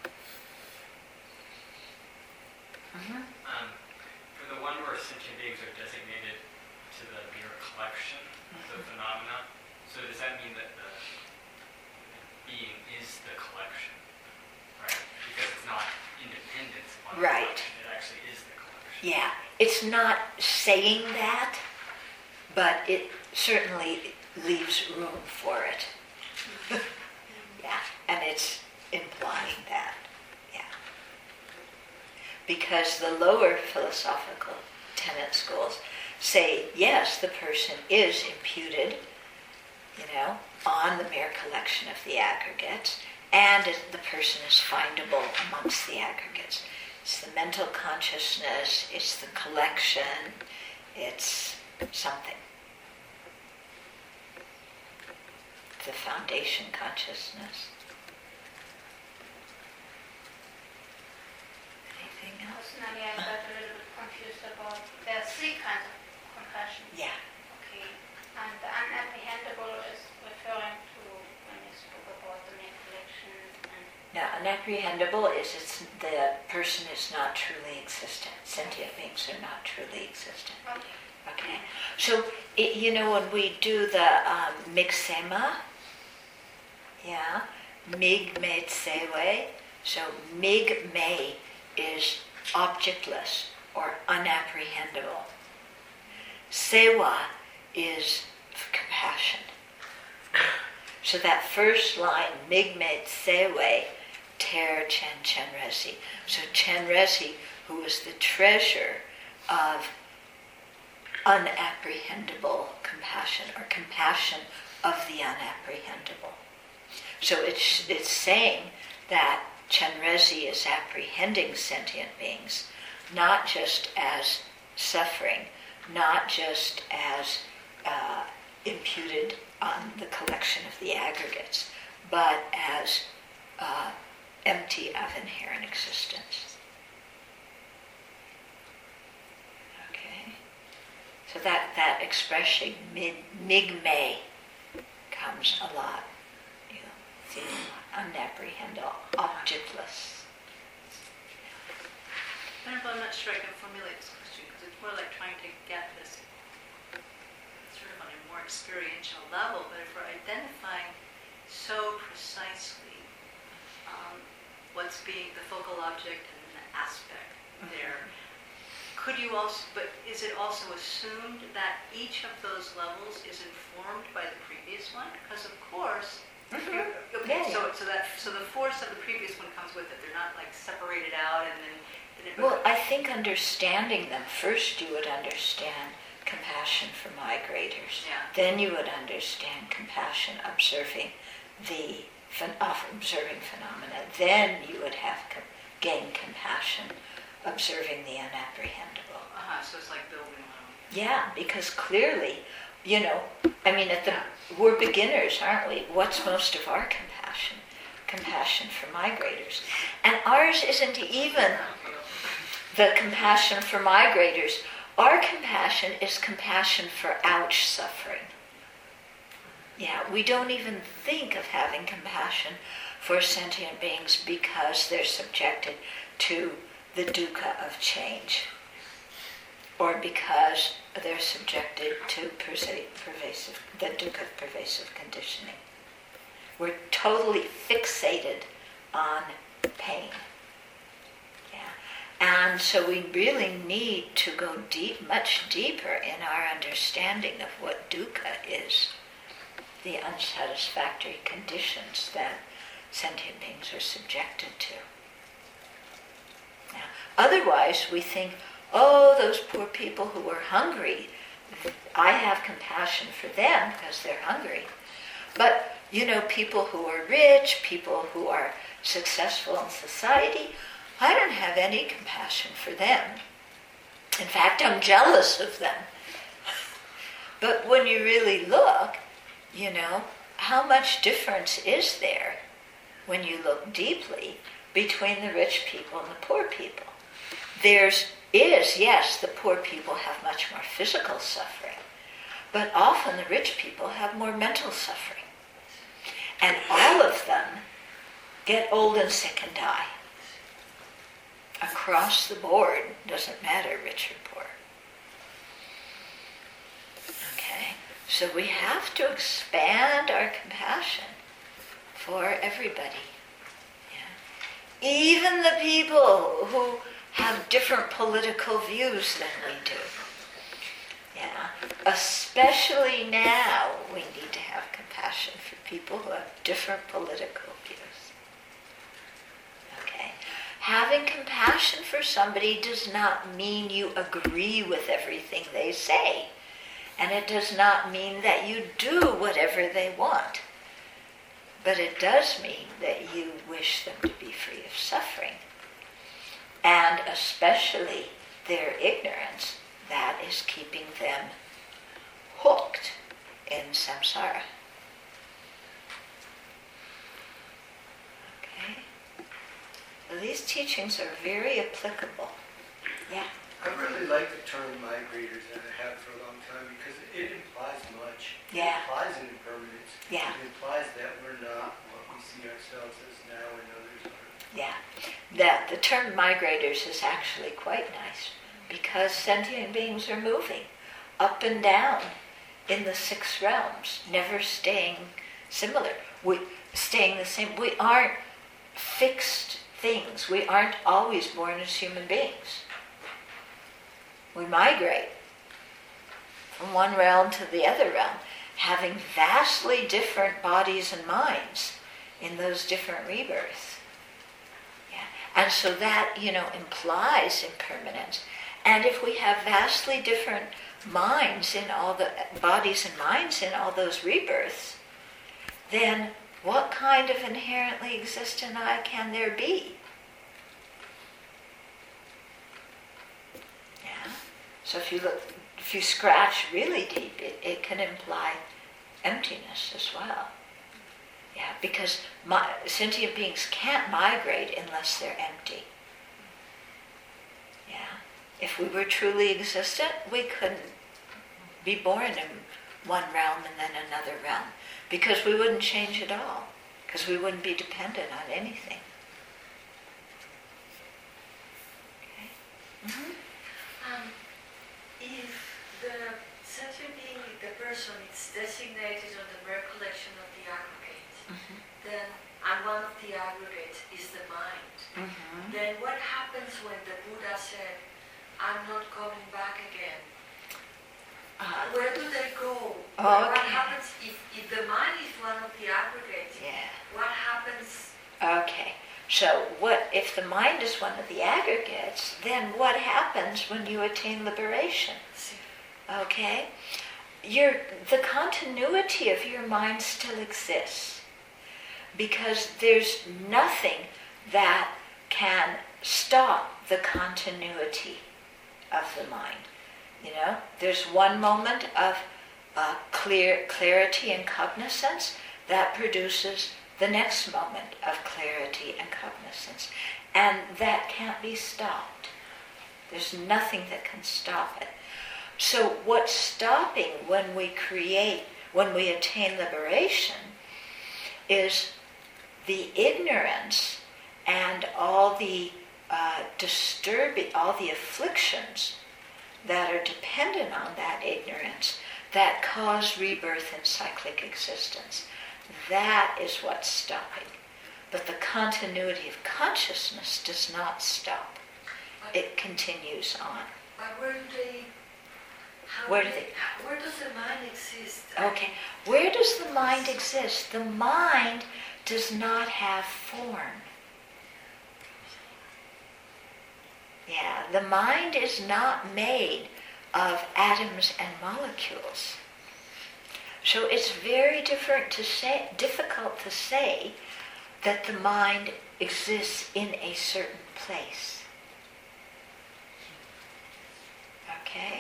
Speaker 1: Mm-hmm.
Speaker 5: Um, for the one where sentient beings are designated to the mere collection of the
Speaker 1: Mm-hmm.
Speaker 5: phenomena, so does that mean that the being is the collection, right? Because it's not independent on the
Speaker 1: Right.
Speaker 5: collection, it actually is the collection.
Speaker 1: Yeah, it's not saying that, but it certainly leaves room for it. Yeah, and it's implying that. Yeah. Because the lower philosophical tenet schools say, yes, the person is imputed, you know, on the mere collection of the aggregates, and it, the person is findable amongst the aggregates. It's the mental consciousness, it's the collection, it's something. The foundation consciousness. Anything else?
Speaker 3: Personally, I got a little bit confused about, there are three kinds of compassion.
Speaker 1: Yeah.
Speaker 3: Okay. And the unapprehendable is referring to when you spoke about the mere collection and
Speaker 1: Now, unapprehendable is it's the person is not truly existent. Sentient beings are not truly existent.
Speaker 3: okay.
Speaker 1: Okay. So, it, you know, when we do the um, mixema, yeah, mig me tsewe, so mig me is objectless or unapprehendable. Sewa is compassion. So that first line, mig me tsewe, ter chen chen resi. So Chen Resi, who is the treasure of unapprehendable compassion, or compassion of the unapprehendable. So it's it's saying that Chenrezig is apprehending sentient beings, not just as suffering, not just as uh, imputed on the collection of the aggregates, but as uh, empty of inherent existence. Okay? So that, that expression, mig- migme, comes a lot. You know, feeling unapprehendable, objectless.
Speaker 4: I don't know, I'm not sure I can formulate this question because it's more like trying to get this sort of on a more experiential level, but if we're identifying so precisely um, what's being the focal object and the aspect there, could you also, but is it also assumed that each of those levels is informed by the previous one? Because of course,
Speaker 1: Mm-hmm.
Speaker 4: okay,
Speaker 1: Yeah,
Speaker 4: so so that so the force of the previous one comes with it. They're not like separated out and then. then it
Speaker 1: Well, I think understanding them, first you would understand compassion for migrators.
Speaker 4: Yeah.
Speaker 1: Then you would understand compassion observing the phen- of observing phenomena. Then you would have com- gain compassion observing the unapprehendable.
Speaker 4: Uh-huh, so it's like building on.
Speaker 1: Yeah, because clearly, you know, I mean, at the we're beginners, aren't we? What's most of our compassion? Compassion for migrators. And ours isn't even the compassion for migrators. Our compassion is compassion for ouch suffering. Yeah, we don't even think of having compassion for sentient beings because they're subjected to the dukkha of change, or because they're subjected to persa- pervasive, the dukkha of pervasive conditioning. We're totally fixated on pain. Yeah. And so we really need to go deep, much deeper in our understanding of what dukkha is, the unsatisfactory conditions that sentient beings are subjected to. Now, otherwise, we think, oh, those poor people who are hungry, I have compassion for them because they're hungry. But, you know, people who are rich, people who are successful in society, I don't have any compassion for them. In fact, I'm jealous of them. But when you really look, you know, how much difference is there when you look deeply between the rich people and the poor people? There's is, yes, the poor people have much more physical suffering, but often the rich people have more mental suffering. And all of them get old and sick and die. Across the board, doesn't matter rich or poor. Okay, so we have to expand our compassion for everybody. Yeah. Even the people who have different political views than we do. Yeah. Especially now, we need to have compassion for people who have different political views. Okay. Having compassion for somebody does not mean you agree with everything they say. And it does not mean that you do whatever they want. But it does mean that you wish them to be free of suffering. And especially their ignorance, that is keeping them hooked in samsara. Okay? So these teachings are very applicable. Yeah?
Speaker 6: I really like the term migrators that I have for a long time because it implies much.
Speaker 1: Yeah.
Speaker 6: It implies an impermanence.
Speaker 1: Yeah.
Speaker 6: It implies that we're not what we see ourselves as now and others are.
Speaker 1: Yeah, that the term migrators is actually quite nice because sentient beings are moving up and down in the six realms, never staying similar. We staying the same. We aren't fixed things. We aren't always born as human beings. We migrate from one realm to the other realm, having vastly different bodies and minds in those different rebirths. And so that, you know, implies impermanence. And if we have vastly different minds in all the bodies and minds in all those rebirths, then what kind of inherently existent I can there be? Yeah. So if you look, if you scratch really deep, it, it can imply emptiness as well. Yeah, because my, sentient beings can't migrate unless they're empty. Yeah. If we were truly existent, we couldn't be born in one realm and then another realm, because we wouldn't change at all, because we wouldn't be dependent on anything. Okay. Mm-hmm.
Speaker 7: Um, if the sentient being, the person, is designated on the mere collection of the aggregate,
Speaker 1: Mm-hmm.
Speaker 7: then, and one of the aggregates is the mind,
Speaker 1: Mm-hmm.
Speaker 7: then what happens when the Buddha said, I'm not coming back again?
Speaker 1: Uh,
Speaker 7: Where do they go?
Speaker 1: Oh,
Speaker 7: What
Speaker 1: okay.
Speaker 7: happens if, if the mind is one of the aggregates?
Speaker 1: yeah.
Speaker 7: What happens?
Speaker 1: Okay. So what if the mind is one of the aggregates, then what happens when you attain liberation? Okay? Your, the continuity of your mind still exists, because there's nothing that can stop the continuity of the mind. You know, there's one moment of uh, clear clarity and cognizance that produces the next moment of clarity and cognizance, and that can't be stopped. There's nothing that can stop it. So what's stopping when we create, when we attain liberation, is the ignorance and all the uh, disturbing, all the afflictions that are dependent on that ignorance that cause rebirth in cyclic existence. That is what's stopping. But the continuity of consciousness does not stop. It continues on.
Speaker 7: But where do they? How
Speaker 1: Where
Speaker 7: do
Speaker 1: do
Speaker 7: they? Where does the mind exist?
Speaker 1: Okay, where does the mind exist? The mind does not have form. Yeah, the mind is not made of atoms and molecules. So it's very different to say, difficult to say that the mind exists in a certain place. Okay?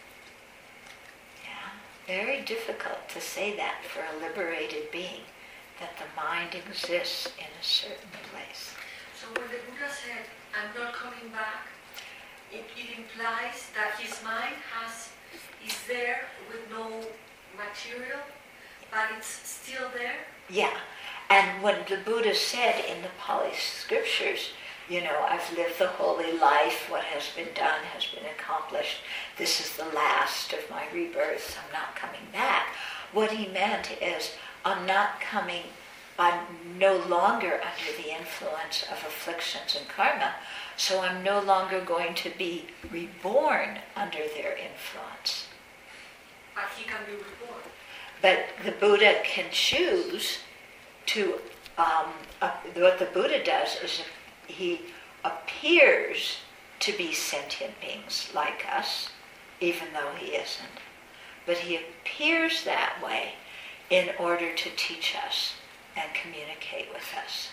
Speaker 1: Yeah, very difficult to say that for a liberated being, that the mind exists in a certain place.
Speaker 7: So when the Buddha said, I'm not coming back, it, it implies that his mind has is there with no material, but it's still there.
Speaker 1: Yeah, and when the Buddha said in the Pali scriptures, you know, I've lived the holy life, what has been done has been accomplished, this is the last of my rebirths, I'm not coming back. What he meant is, I'm not coming, I'm no longer under the influence of afflictions and karma, so I'm no longer going to be reborn under their influence.
Speaker 7: But he can be reborn.
Speaker 1: But the Buddha can choose to, um, uh, what the Buddha does is he appears to be sentient beings like us, even though he isn't. But he appears that way in order to teach us and communicate with us.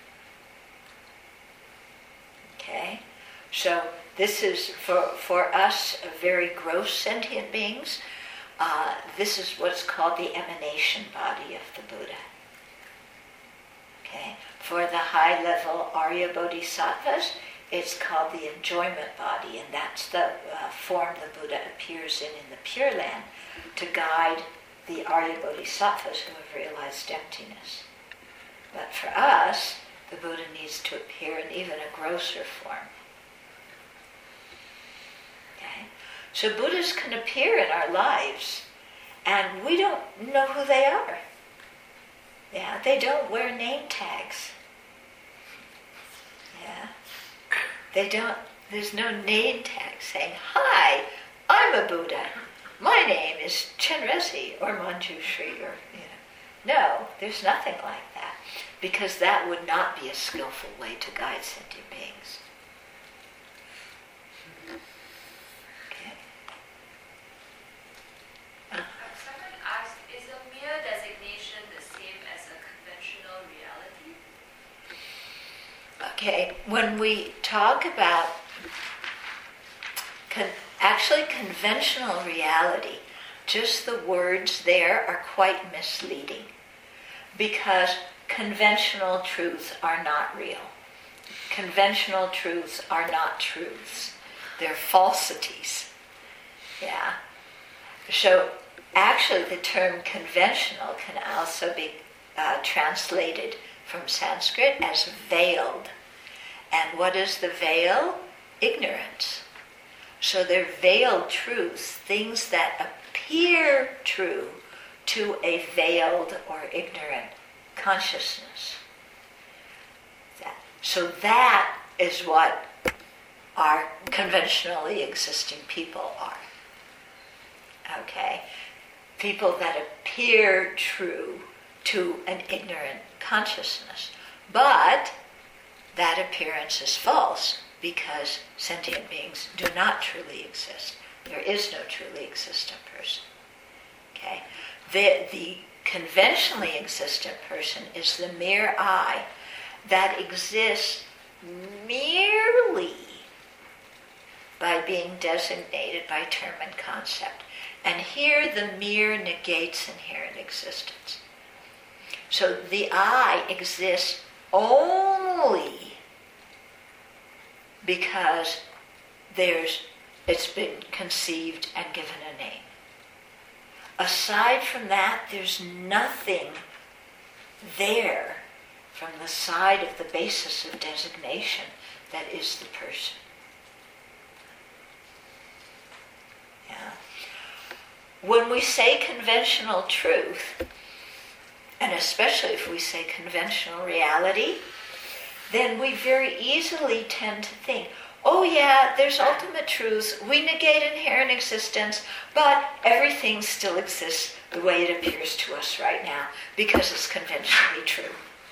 Speaker 1: Okay? So this is, for, for us, very gross sentient beings, uh, this is what's called the emanation body of the Buddha. Okay? For the high-level Arya Bodhisattvas, it's called the enjoyment body, and that's the uh, form the Buddha appears in in the Pure Land to guide the Arya Bodhisattvas who have realized emptiness. But for us, the Buddha needs to appear in even a grosser form. Okay? So Buddhas can appear in our lives, and we don't know who they are. Yeah, they don't wear name tags. Yeah. They don't, there's no name tag saying, hi, I'm a Buddha. My name is Chenrezig or Manjushri or, you know. No, there's nothing like that, because that would not be a skillful way to guide sentient beings. Okay. Uh,
Speaker 8: Someone asked, is a mere designation the same as a conventional reality?
Speaker 1: Okay, when we talk about con- actually conventional reality, just the words there are quite misleading, because conventional truths are not real. Conventional truths are not truths. They're falsities. Yeah. So actually the term conventional can also be uh, translated from Sanskrit as veiled. And what is the veil? Ignorance. So they're veiled truths, things that appear true to a veiled or ignorant consciousness. That. So that is what our conventionally existing people are. Okay? People that appear true to an ignorant consciousness. But that appearance is false because sentient beings do not truly exist. There is no truly existent person. Okay? The, the conventionally existent person is the mere I that exists merely by being designated by term and concept. And here the mere negates inherent existence. So the I exists only because there's it's been conceived and given a name. Aside from that, there's nothing there from the side of the basis of designation that is the person. Yeah. When we say conventional truth, and especially if we say conventional reality, then we very easily tend to think, oh yeah, there's ultimate truths, we negate inherent existence, but everything still exists the way it appears to us right now because it's conventionally true.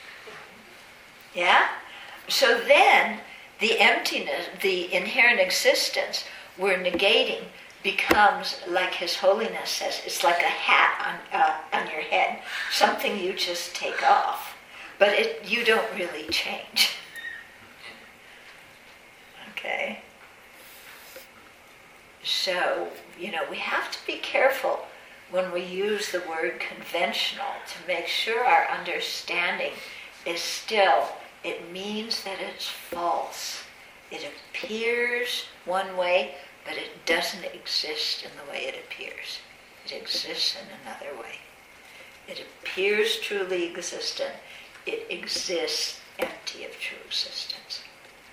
Speaker 1: Yeah? So then, the emptiness, the inherent existence we're negating becomes, like His Holiness says, it's like a hat on, uh, on your head, something you just take off. But it, you don't really change. Okay? So, you know, we have to be careful when we use the word conventional to make sure our understanding is still, it means that it's false. It appears one way, but it doesn't exist in the way it appears. It exists in another way. It appears truly existent. It exists empty of true existence.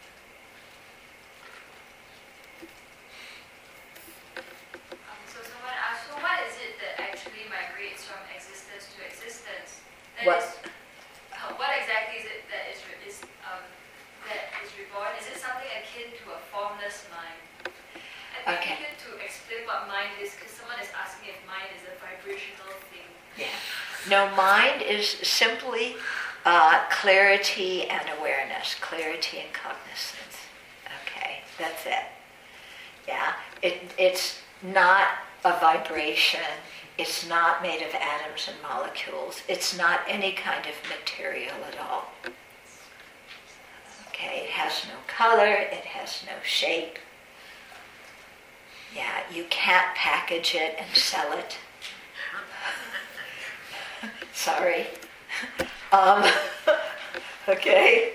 Speaker 8: Um, so someone asked, so what is it that actually migrates from existence to existence? That
Speaker 1: What?
Speaker 8: is, uh, what exactly is it that is, re- is um, that is reborn? Is it something akin to a formless mind? I think
Speaker 1: Okay.
Speaker 8: you need to explain what mind is, because someone is asking if mind is a vibrational thing.
Speaker 1: Yeah. No, mind is simply uh, clarity and awareness, clarity and cognizance. Okay, that's it. Yeah, it, it's not a vibration. It's not made of atoms and molecules. It's not any kind of material at all. Okay, it has no color. It has no shape. Yeah, you can't package it and sell it. Sorry. Um, okay.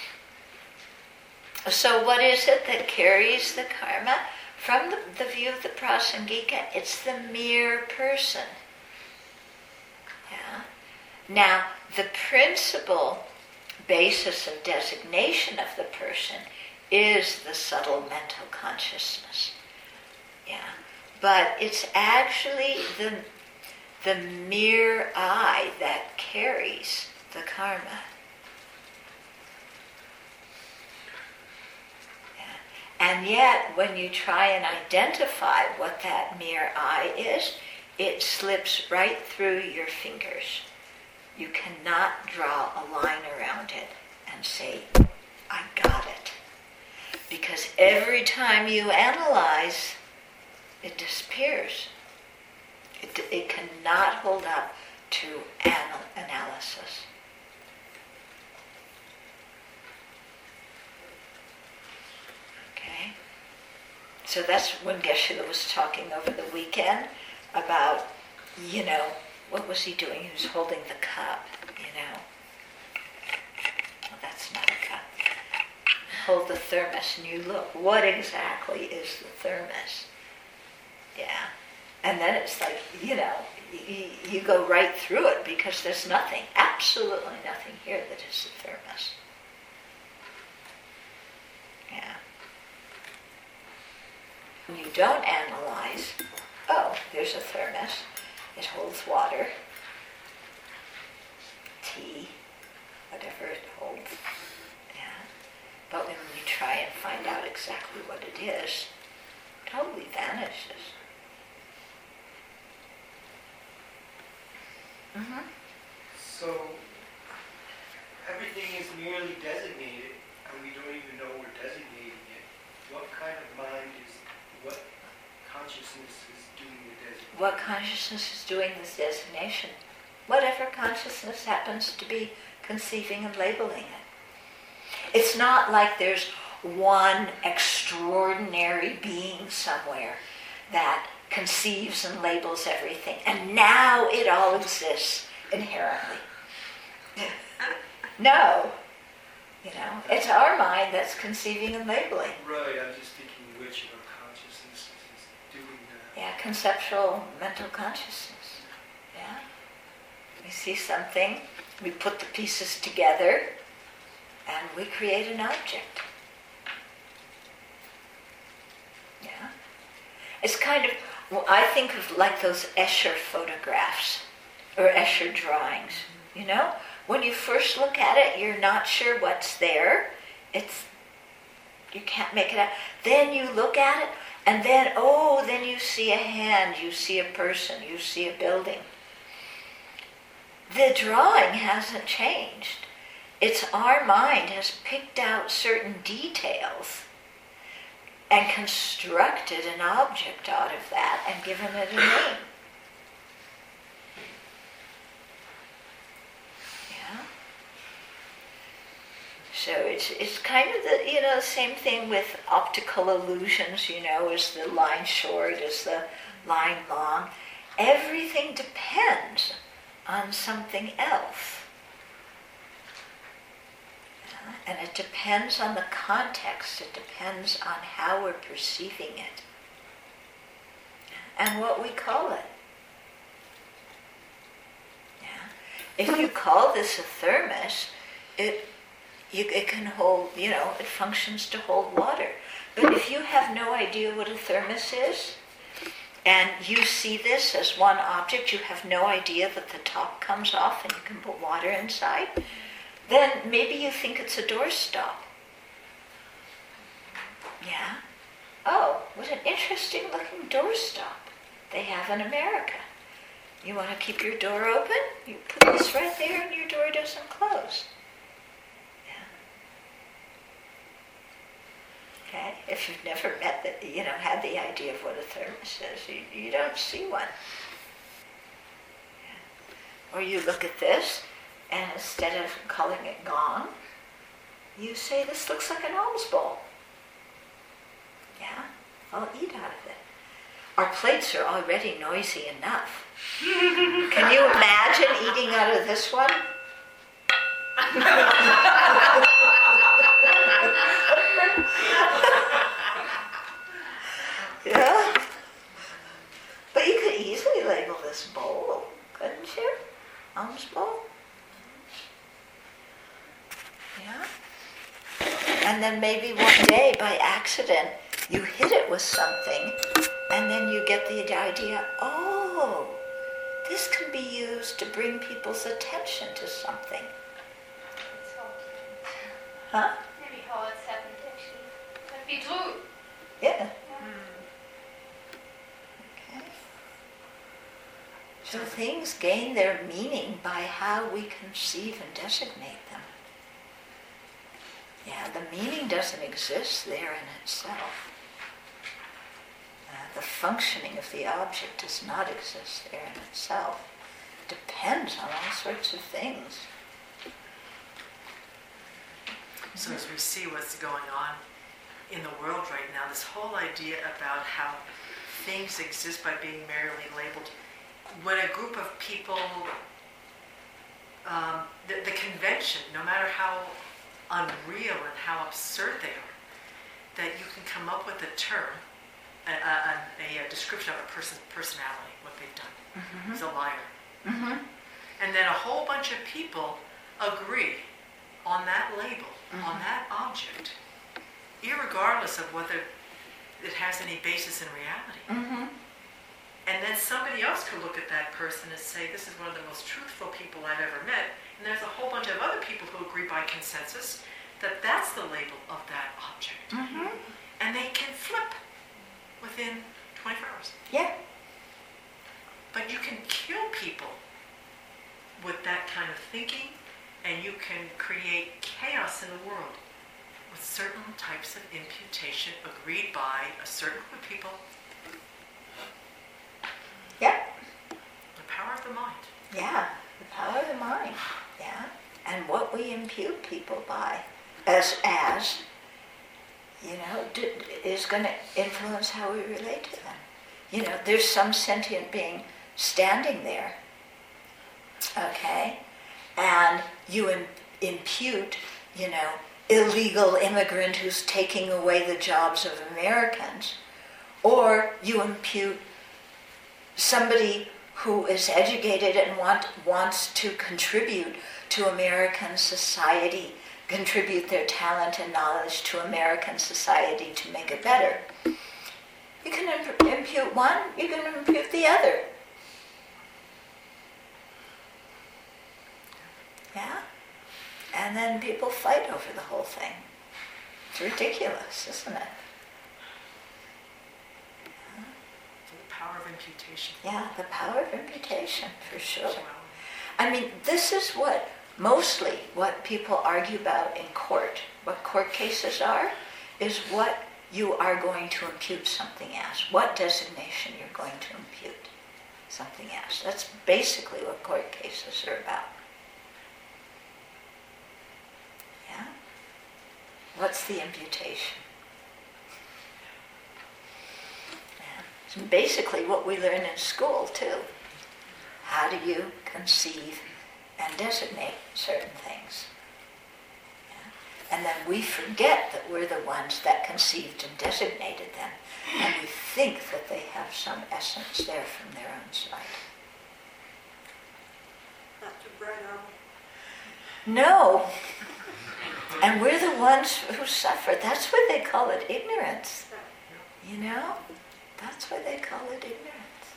Speaker 1: So what is it that carries the karma? From the, the view of the Prasangika, it's the mere person. Yeah. Now, the principal basis of designation of the person is the subtle mental consciousness. Yeah. But it's actually the the mere I that carries the karma. Yeah. And yet, when you try and identify what that mere I is, it slips right through your fingers. You cannot draw a line around it and say, I got it. Because every time you analyze, it disappears. It, it cannot hold up to anal- analysis. Okay? So that's when Geshe-la was talking over the weekend about, you know, what was he doing? He was holding the cup, you know. Well, that's not a cup. Hold the thermos and you look, what exactly is the thermos? Yeah. And then it's like, you know, you, you go right through it because there's nothing, absolutely nothing here that is the thermos. Yeah. When you don't analyze, oh, there's a thermos. It holds water, tea, whatever it holds. Yeah. But when you try and find out exactly what it is, it totally vanishes. Mm-hmm.
Speaker 6: So everything is merely designated, and we don't even know we're designating it. What kind of mind is, what consciousness is doing the designation?
Speaker 1: What consciousness is doing this designation? Whatever consciousness happens to be conceiving and labeling it. It's not like there's one extraordinary being somewhere that conceives and labels everything, and now it all exists inherently. No. You know, it's our mind that's conceiving and labeling.
Speaker 6: Right, I'm just thinking which of our consciousnesses is doing that.
Speaker 1: Yeah, conceptual mental consciousness. Yeah. We see something, we put the pieces together, and we create an object. Yeah. It's kind of, well, I think of like those Escher photographs, or Escher drawings, you know? When you first look at it, you're not sure what's there. It's, you can't make it out. Then you look at it, and then, oh, then you see a hand, you see a person, you see a building. The drawing hasn't changed. It's our mind has picked out certain details and constructed an object out of that and given it a name. Yeah. So it's it's kind of the you know the same thing with optical illusions. You know, is the line short? Is the line long? Everything depends on something else. And it depends on the context, it depends on how we're perceiving it and what we call it. Yeah. If you call this a thermos, it you, it can hold, you know, it functions to hold water. But if you have no idea what a thermos is, and you see this as one object, you have no idea that the top comes off and you can put water inside, then maybe you think it's a doorstop. Yeah? Oh, what an interesting looking doorstop they have in America. You want to keep your door open? You put this right there and your door doesn't close. Yeah. Okay? If you've never met the, you know, had the idea of what a thermos is, you, you don't see one. Yeah. Or you look at this, and instead of calling it gong, you say, this looks like an alms bowl. Yeah, I'll eat out of it. Our plates are already noisy enough. Can you imagine eating out of this one? Yeah? But you could easily label this bowl, couldn't you? Alms bowl? Yeah? And then maybe one day, by accident, you hit it with something, and then you get the idea, oh, this can be used to bring people's attention to something. Huh?
Speaker 3: Maybe how it's happened actually. Could be true.
Speaker 1: Yeah. Okay. So things gain their meaning by how we conceive and designate them. Yeah, the meaning doesn't exist there in itself. Uh, the functioning of the object does not exist there in itself. It depends on all sorts of things.
Speaker 2: So as we see what's going on in the world right now, this whole idea about how things exist by being merely labeled, when a group of people, um, the, the convention, no matter how unreal and how absurd they are, that you can come up with a term, a, a, a, a description of a person's personality, what they've done.
Speaker 1: Mm-hmm.
Speaker 2: He's a liar.
Speaker 1: Mm-hmm.
Speaker 2: And then a whole bunch of people agree on that label,
Speaker 1: Mm-hmm.
Speaker 2: on that object, irregardless of whether it has any basis in reality.
Speaker 1: Mm-hmm.
Speaker 2: And then somebody else could look at that person and say, this is one of the most truthful people I've ever met. And there's a whole bunch of other people who agree by consensus that that's the label of that object.
Speaker 1: Mm-hmm.
Speaker 2: And they can flip within twenty-four hours.
Speaker 1: Yeah.
Speaker 2: But you can kill people with that kind of thinking, and you can create chaos in the world with certain types of imputation agreed by a certain group of people.
Speaker 1: Yeah.
Speaker 2: The power of the mind.
Speaker 1: Yeah. The power of the mind. Yeah. And what we impute people by, as as, you know, d- is going to influence how we relate to them. You know, there's some sentient being standing there, okay, and you im- impute, you know, illegal immigrant who's taking away the jobs of Americans, or you impute somebody who is educated and want, wants to contribute to American society, contribute their talent and knowledge to American society to make it better. You can imp- impute one, you can impute the other. Yeah? And then people fight over the whole thing. It's ridiculous, isn't it?
Speaker 2: The power of imputation.
Speaker 1: Yeah, the power of imputation, for sure.
Speaker 2: Sexuality.
Speaker 1: I mean, this is what, mostly, what people argue about in court. What court cases are, is what you are going to impute something as. What designation you're going to impute something as. That's basically what court cases are about. Yeah? What's the imputation? Yeah. So basically what we learn in school, too. How do you conceive and designate certain things? Yeah. And then we forget that we're the ones that conceived and designated them, and we think that they have some essence there from their own side.
Speaker 9: Doctor Brenner.
Speaker 1: No. And we're the ones who suffer. That's why they call it ignorance. You know? That's why they call it ignorance.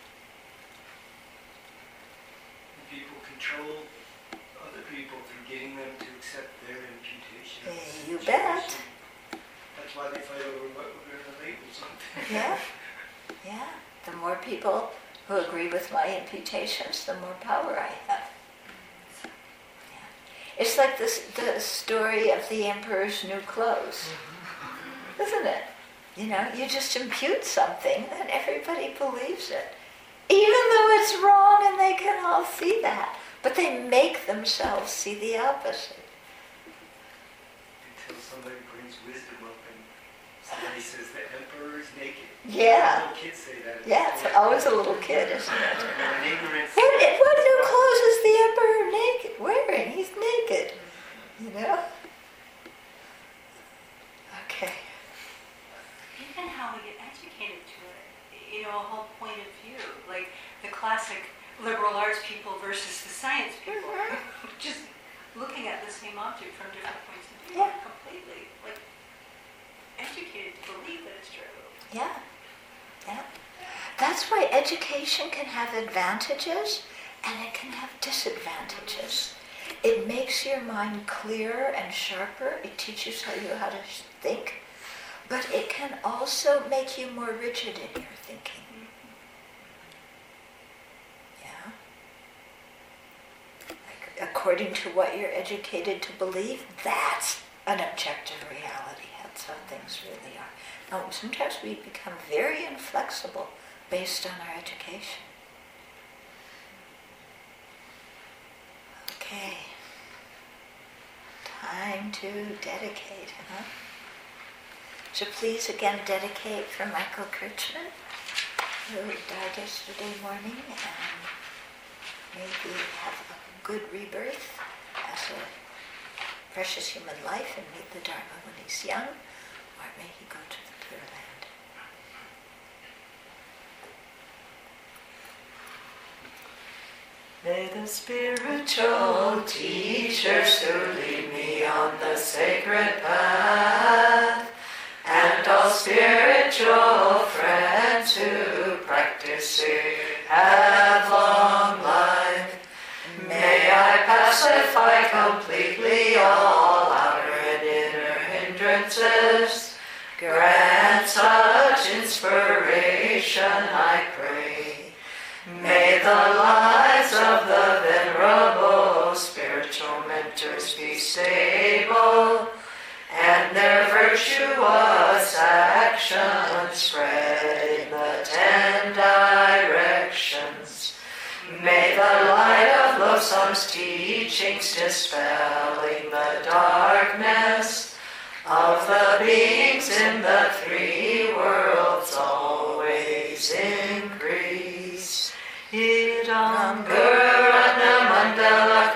Speaker 6: People control other people through getting them to accept their imputation.
Speaker 1: Eh, you bet.
Speaker 6: That's why they fight over what we're going to label something.
Speaker 1: Yeah? Yeah. The more people who agree with my imputations, the more power I have. Yeah. It's like this, the story of the emperor's new clothes. Isn't it? You know, you just impute something and everybody believes it. Even though it's wrong and they can all see that. But they make themselves see the opposite.
Speaker 6: Until somebody brings wisdom up and somebody says the emperor is naked.
Speaker 1: Yeah.
Speaker 6: Little kids say that.
Speaker 1: Yeah, it's always a little kid, isn't it?
Speaker 6: And ignorance.
Speaker 1: What, what new clothes is the emperor naked wearing? He's naked. You know? Okay.
Speaker 4: Even how we get educated to it, you know, a whole point of view, like the classic liberal arts people versus the science people, just looking at the same object from different points of view,
Speaker 1: Yeah.
Speaker 4: completely, like, educated to believe that it's true.
Speaker 1: Yeah. Yeah. That's why education can have advantages and it can have disadvantages. It makes your mind clearer and sharper. It teaches you how to think. But it can also make you more rigid in your thinking. Yeah? Like, according to what you're educated to believe, that's an objective reality. That's how things really are. Now, sometimes we become very inflexible based on our education. Okay. Time to dedicate, huh? So please again dedicate for Michael Kirchman, who died yesterday morning, and May he have a good rebirth as a precious human life and meet the Dharma when he's young, or may he go to the Pure Land.
Speaker 9: May the spiritual teachers who lead me on the sacred path, and all spiritual friends who practice it, have long life. May I pacify completely all outer and inner hindrances. Grant such inspiration, I pray. May the lives of the venerable spiritual mentors be stable, and their virtuous actions spread in the ten directions. May the light of Losam's teachings dispelling the darkness of the beings in the three worlds always increase. Idam Guru Ratna Mandala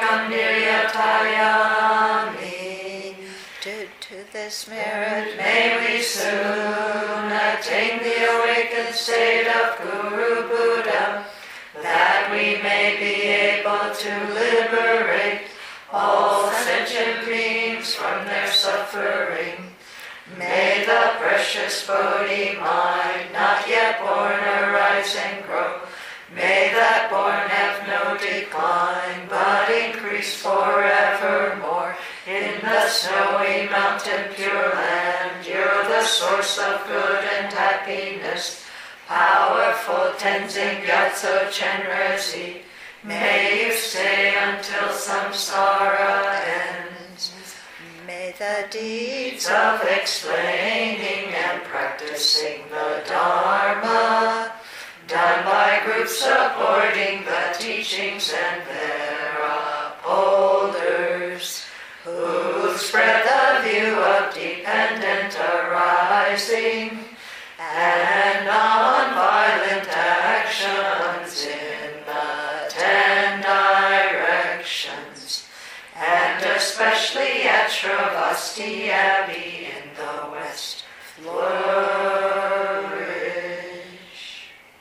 Speaker 9: Niryatayami.
Speaker 1: Due to this merit,
Speaker 9: May we soon attain the awakened state of Guru Buddha, that we may be able to liberate all sentient beings from their suffering. May the precious Bodhi mind, not yet born, arise and grow. May that born have no decline, but increase forevermore. In the snowy mountain Pure Land, you're the source of good and happiness. Powerful Tenzin Gyatso Chenrezig, may you stay until samsara ends.
Speaker 1: may the deeds
Speaker 9: Of explaining and practicing the Dharma, done by groups supporting the teachings and their upholders, who spread the view of dependent arising and non-violent actions in the ten directions, and especially at Shravasti Abbey in the west. Lord,